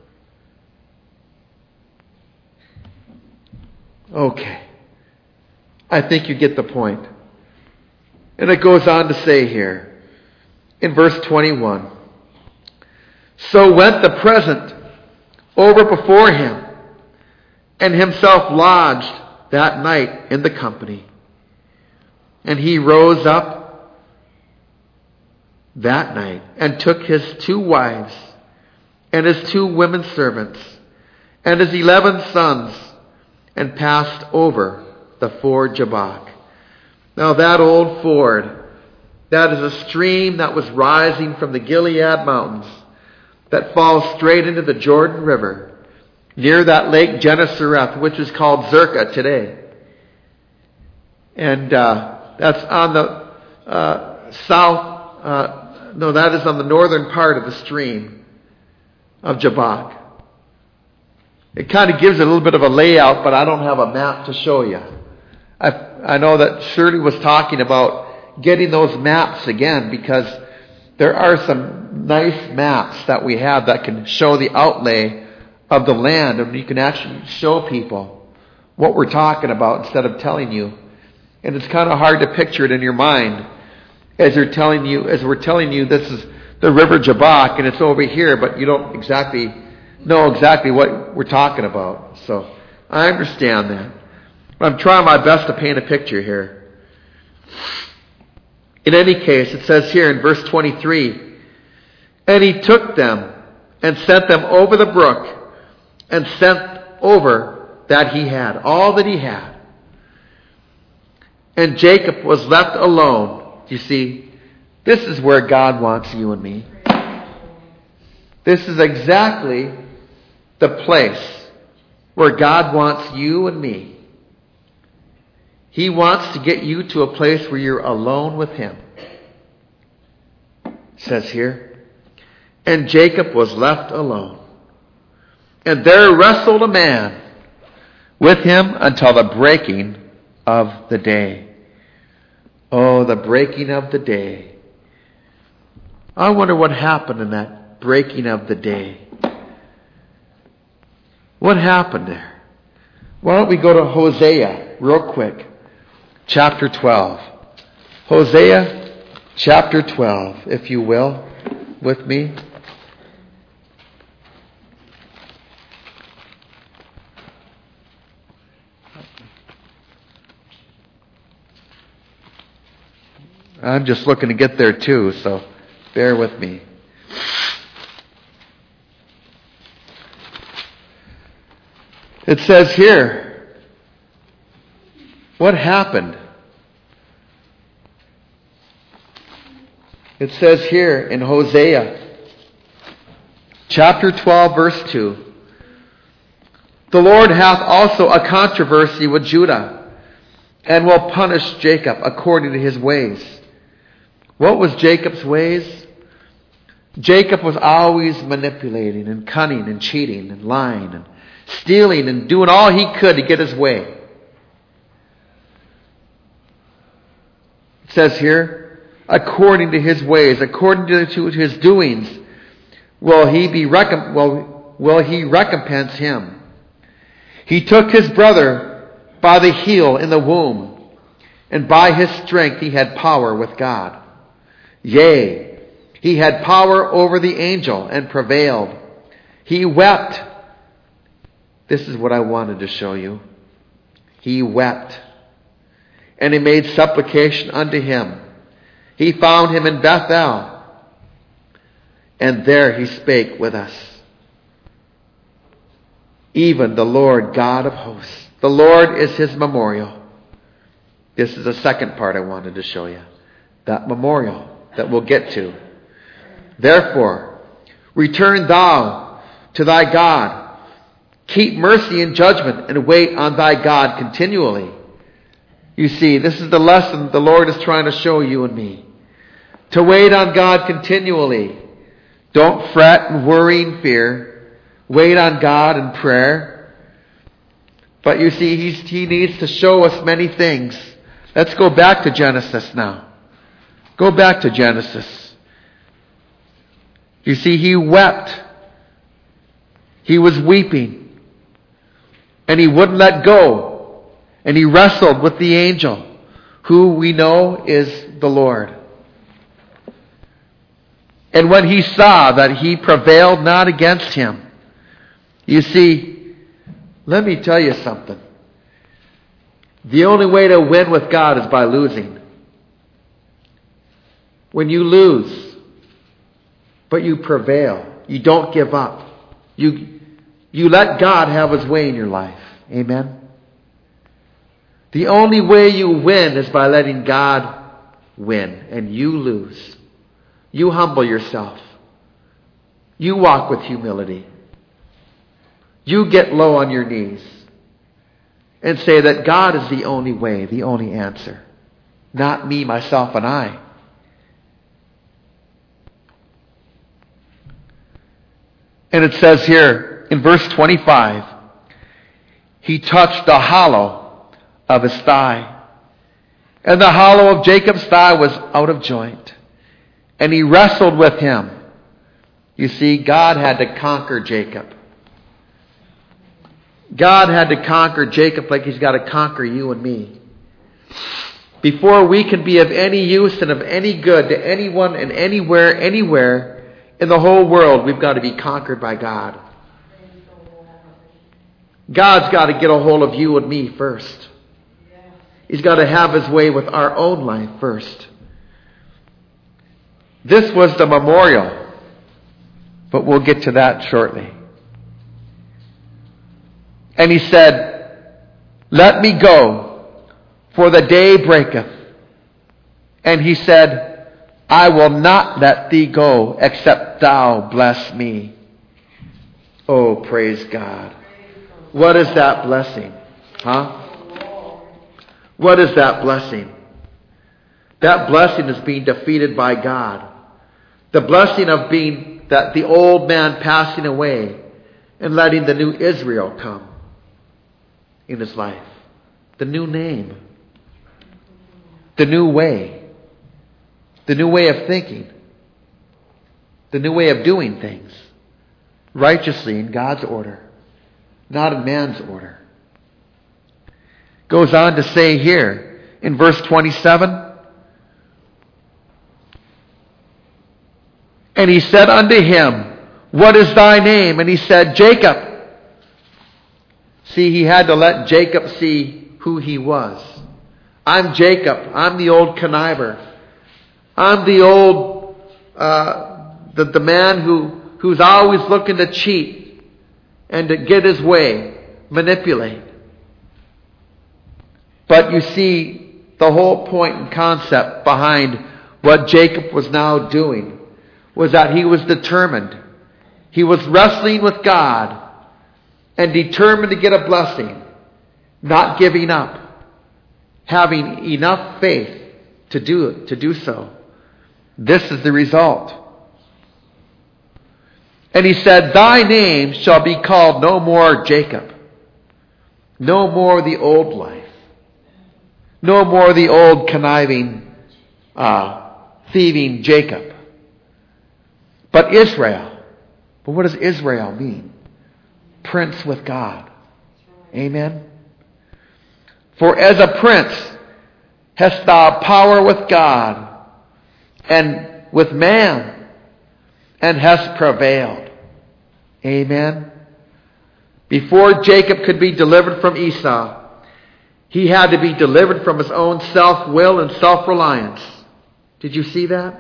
Okay. I think you get the point. And it goes on to say here, in verse 21, So went the present over before him, and himself lodged that night in the company. And he rose up that night, and took his 2 wives, and his 2 women servants, and his 11 sons, and passed over the ford Jabbok. Now that old ford, that is a stream that was rising from the Gilead mountains that falls straight into the Jordan River near that lake Gennesareth, which is called Zerka today. And that's on the that is on the northern part of the stream of Jabbok. It kind of gives it a little bit of a layout, but I don't have a map to show you. I know that Shirley was talking about getting those maps again, because there are some nice maps that we have that can show the outlay of the land, and you can actually show people what we're talking about instead of telling you. And it's kind of hard to picture it in your mind as we're telling you this is the river Jabbok and it's over here, but you don't exactly know exactly what we're talking about. So I understand that. But I'm trying my best to paint a picture here. In any case, it says here in verse 23, And he took them and sent them over the brook, and sent over that he had, all that he had. And Jacob was left alone. You see, this is where God wants you and me. This is exactly the place where God wants you and me. He wants to get you to a place where you're alone with Him. It says here, and Jacob was left alone. And there wrestled a man with him until the breaking of the day. Oh, the breaking of the day. I wonder what happened in that breaking of the day. What happened there? Why don't we go to Hosea real quick. Chapter 12. Hosea chapter 12, if you will, with me. I'm just looking to get there too, so bear with me. It says here, what happened? It says here in Hosea, chapter 12, verse 2, the Lord hath also a controversy with Judah, and will punish Jacob according to his ways. What was Jacob's ways? Jacob was always manipulating and cunning and cheating and lying and stealing and doing all he could to get his way. It says here, according to his ways, according to his doings, will he recompense him. He took his brother by the heel in the womb, and by his strength he had power with God. Yea, he had power over the angel and prevailed. He wept. This is what I wanted to show you. He wept. And he made supplication unto him. He found him in Bethel. And there he spake with us. Even the Lord God of hosts. The Lord is his memorial. This is the second part I wanted to show you. That memorial that we'll get to. Therefore, return thou to thy God. Keep mercy and judgment, and wait on thy God continually. You see, this is the lesson the Lord is trying to show you and me. To wait on God continually. Don't fret and worry and fear. Wait on God in prayer. But you see, He needs to show us many things. Let's go back to Genesis now. Go back to Genesis. You see, he wept. He was weeping. And he wouldn't let go. And he wrestled with the angel, who we know is the Lord. And when he saw that he prevailed not against him, you see, let me tell you something. The only way to win with God is by losing. When you lose, but you prevail, you don't give up. You let God have his way in your life. Amen? The only way you win is by letting God win and you lose. You humble yourself. You walk with humility. You get low on your knees and say that God is the only way, the only answer. Not me, myself, and I. And it says here in verse 25, he touched the hollow of his thigh. And the hollow of Jacob's thigh was out of joint. And he wrestled with him. You see, God had to conquer Jacob. God had to conquer Jacob like he's got to conquer you and me. Before we can be of any use and of any good to anyone and anywhere in the whole world, we've got to be conquered by God. God's got to get a hold of you and me first. He's got to have his way with our own life first. This was the memorial, but we'll get to that shortly. And he said, let me go, for the day breaketh. And he said, I will not let thee go, except thou bless me. Oh, praise God. What is that blessing? Huh? What is that blessing? That blessing is being defeated by God. The blessing of being that the old man passing away and letting the new Israel come in his life. The new name. The new way. The new way of thinking. The new way of doing things. Righteously in God's order. Not in man's order. Goes on to say here in verse 27. And he said unto him, What is thy name? And he said, Jacob. See, he had to let Jacob see who he was. I'm Jacob. I'm the old conniver. I'm the old, the man who's always looking to cheat and to get his way, manipulate. But you see, the whole point and concept behind what Jacob was now doing was that he was determined. He was wrestling with God and determined to get a blessing, not giving up, having enough faith to do so. This is the result. And he said, Thy name shall be called no more Jacob. No more the old life. No more the old conniving, thieving Jacob. But Israel. But what does Israel mean? Prince with God. Amen. For as a prince hast thou power with God and with man, and hast prevailed. Amen. Before Jacob could be delivered from Esau, he had to be delivered from his own self-will and self-reliance. Did you see that?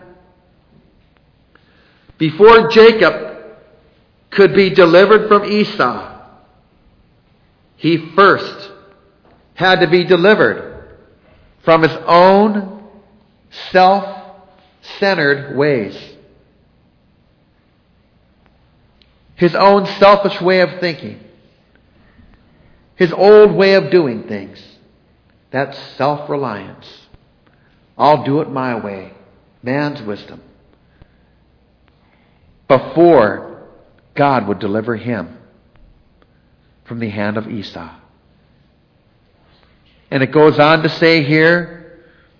Before Jacob could be delivered from Esau, he first had to be delivered from his own self-centered ways. His own selfish way of thinking. His old way of doing things. That's self-reliance. I'll do it my way. Man's wisdom. Before God would deliver him from the hand of Esau. And it goes on to say here,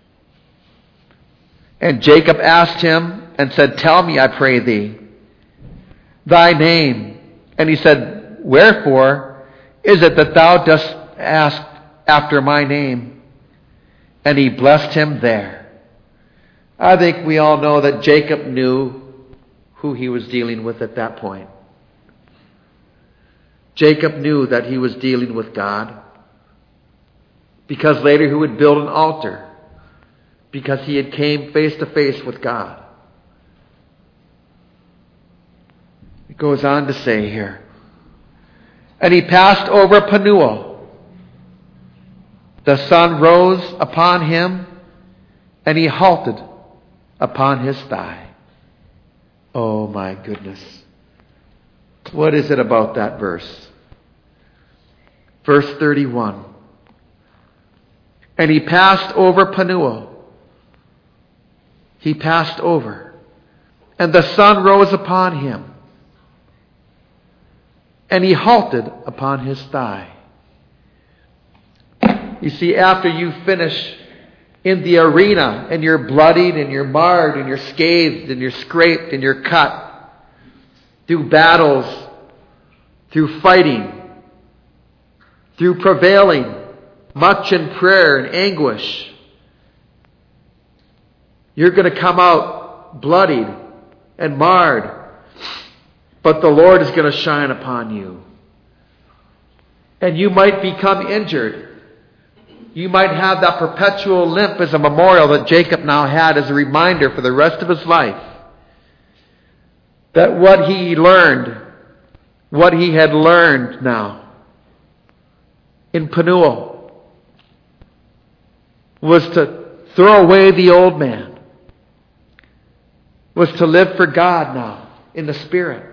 and Jacob asked him and said, Tell me, I pray thee, thy name. And he said, Wherefore is it that thou dost ask after my name? And he blessed him there. I think we all know that Jacob knew who he was dealing with at that point. Jacob knew that he was dealing with God, because later he would build an altar, because he had came face to face with God. It goes on to say here, and he passed over Penuel. The sun rose upon him, and he halted upon his thigh. Oh my goodness. What is it about that verse? Verse 31. And he passed over Penuel. He passed over. And the sun rose upon him. And he halted upon his thigh. You see, after you finish in the arena and you're bloodied and you're marred and you're scathed and you're scraped and you're cut through battles, through fighting, through prevailing much in prayer and anguish, you're going to come out bloodied and marred, but the Lord is going to shine upon you. And you might become injured. You might have that perpetual limp as a memorial that Jacob now had as a reminder for the rest of his life. That what he learned, what he had learned now in Penuel, was to throw away the old man. Was to live for God now in the Spirit.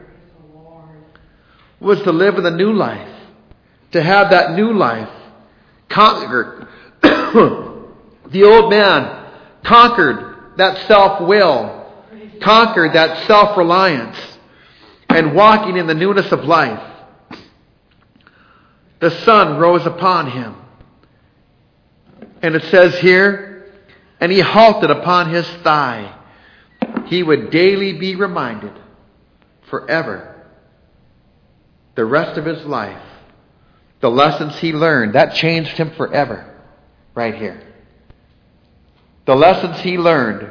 Was to live in the new life. To have that new life conquer The old man conquered that self-will, conquered that self-reliance, and walking in the newness of life. The sun rose upon him. And it says here, and he halted upon his thigh. He would daily be reminded forever, the rest of his life, the lessons he learned. That changed him forever. Right here. The lessons he learned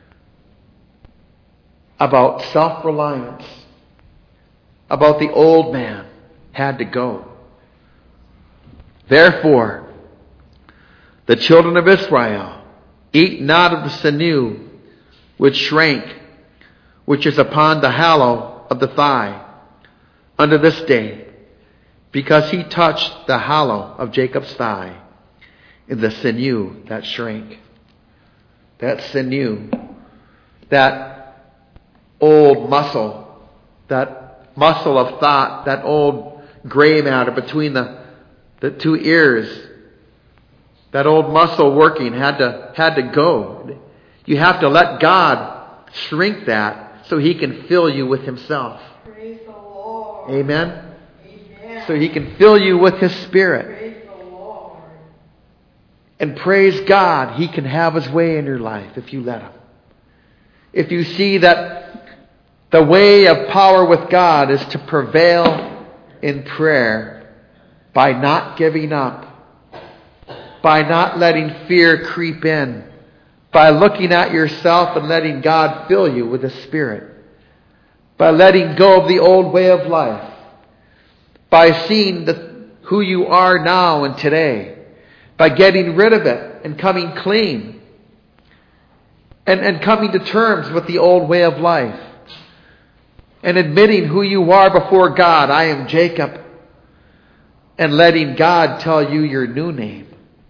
about self-reliance, about the old man, had to go. Therefore, the children of Israel eat not of the sinew which shrank, which is upon the hollow of the thigh, unto this day, because he touched the hollow of Jacob's thigh, in the sinew that shrank. That sinew, that old muscle, that muscle of thought, that old gray matter between the two ears, that old muscle working had to go. You have to let God shrink that so He can fill you with Himself. Praise the Lord. Amen? Amen. So He can fill you with His Spirit. Praise the Lord. And praise God, He can have His way in your life if you let Him. If you see that the way of power with God is to prevail in prayer by not giving up, by not letting fear creep in, by looking at yourself and letting God fill you with His Spirit, by letting go of the old way of life, by seeing who you are now and today, by getting rid of it and coming clean, and coming to terms with the old way of life, and admitting who you are before God. I am Jacob. And letting God tell you your new name.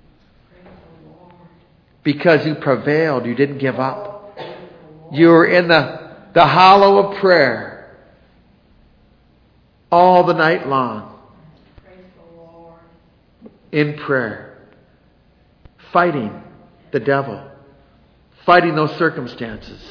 Because you prevailed. You didn't give up. You were in the hollow of prayer all the night long. In prayer. Fighting the devil. Fighting those circumstances.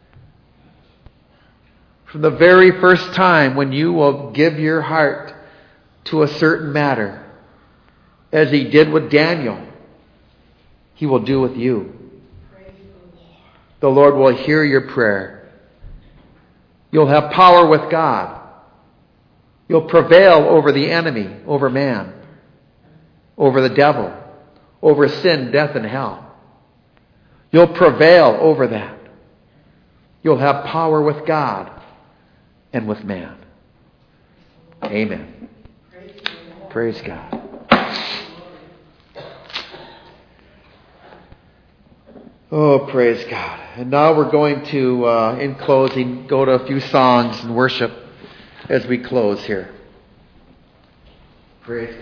From the very first time when you will give your heart to a certain matter, as He did with Daniel, He will do with you. The Lord will hear your prayer. You'll have power with God. You'll prevail over the enemy, over man, over the devil, over sin, death, and hell. You'll prevail over that. You'll have power with God and with man. Amen. Praise God. Oh, praise God. And now we're going to, in closing, go to a few songs and worship as we close here. Praise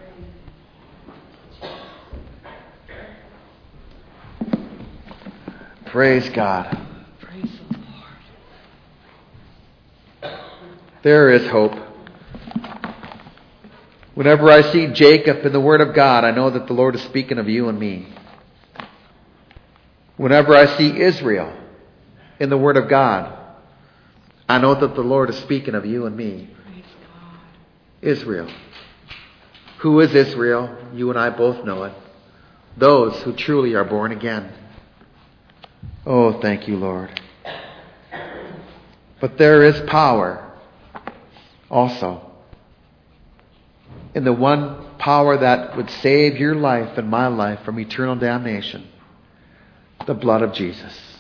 God. Praise God. Praise the Lord. There is hope. Whenever I see Jacob in the Word of God, I know that the Lord is speaking of you and me. Whenever I see Israel in the Word of God, I know that the Lord is speaking of you and me. Praise God. Israel. Who is Israel? You and I both know it. Those who truly are born again. Oh, thank you, Lord. But there is power also in the one power that would save your life and my life from eternal damnation. The blood of Jesus.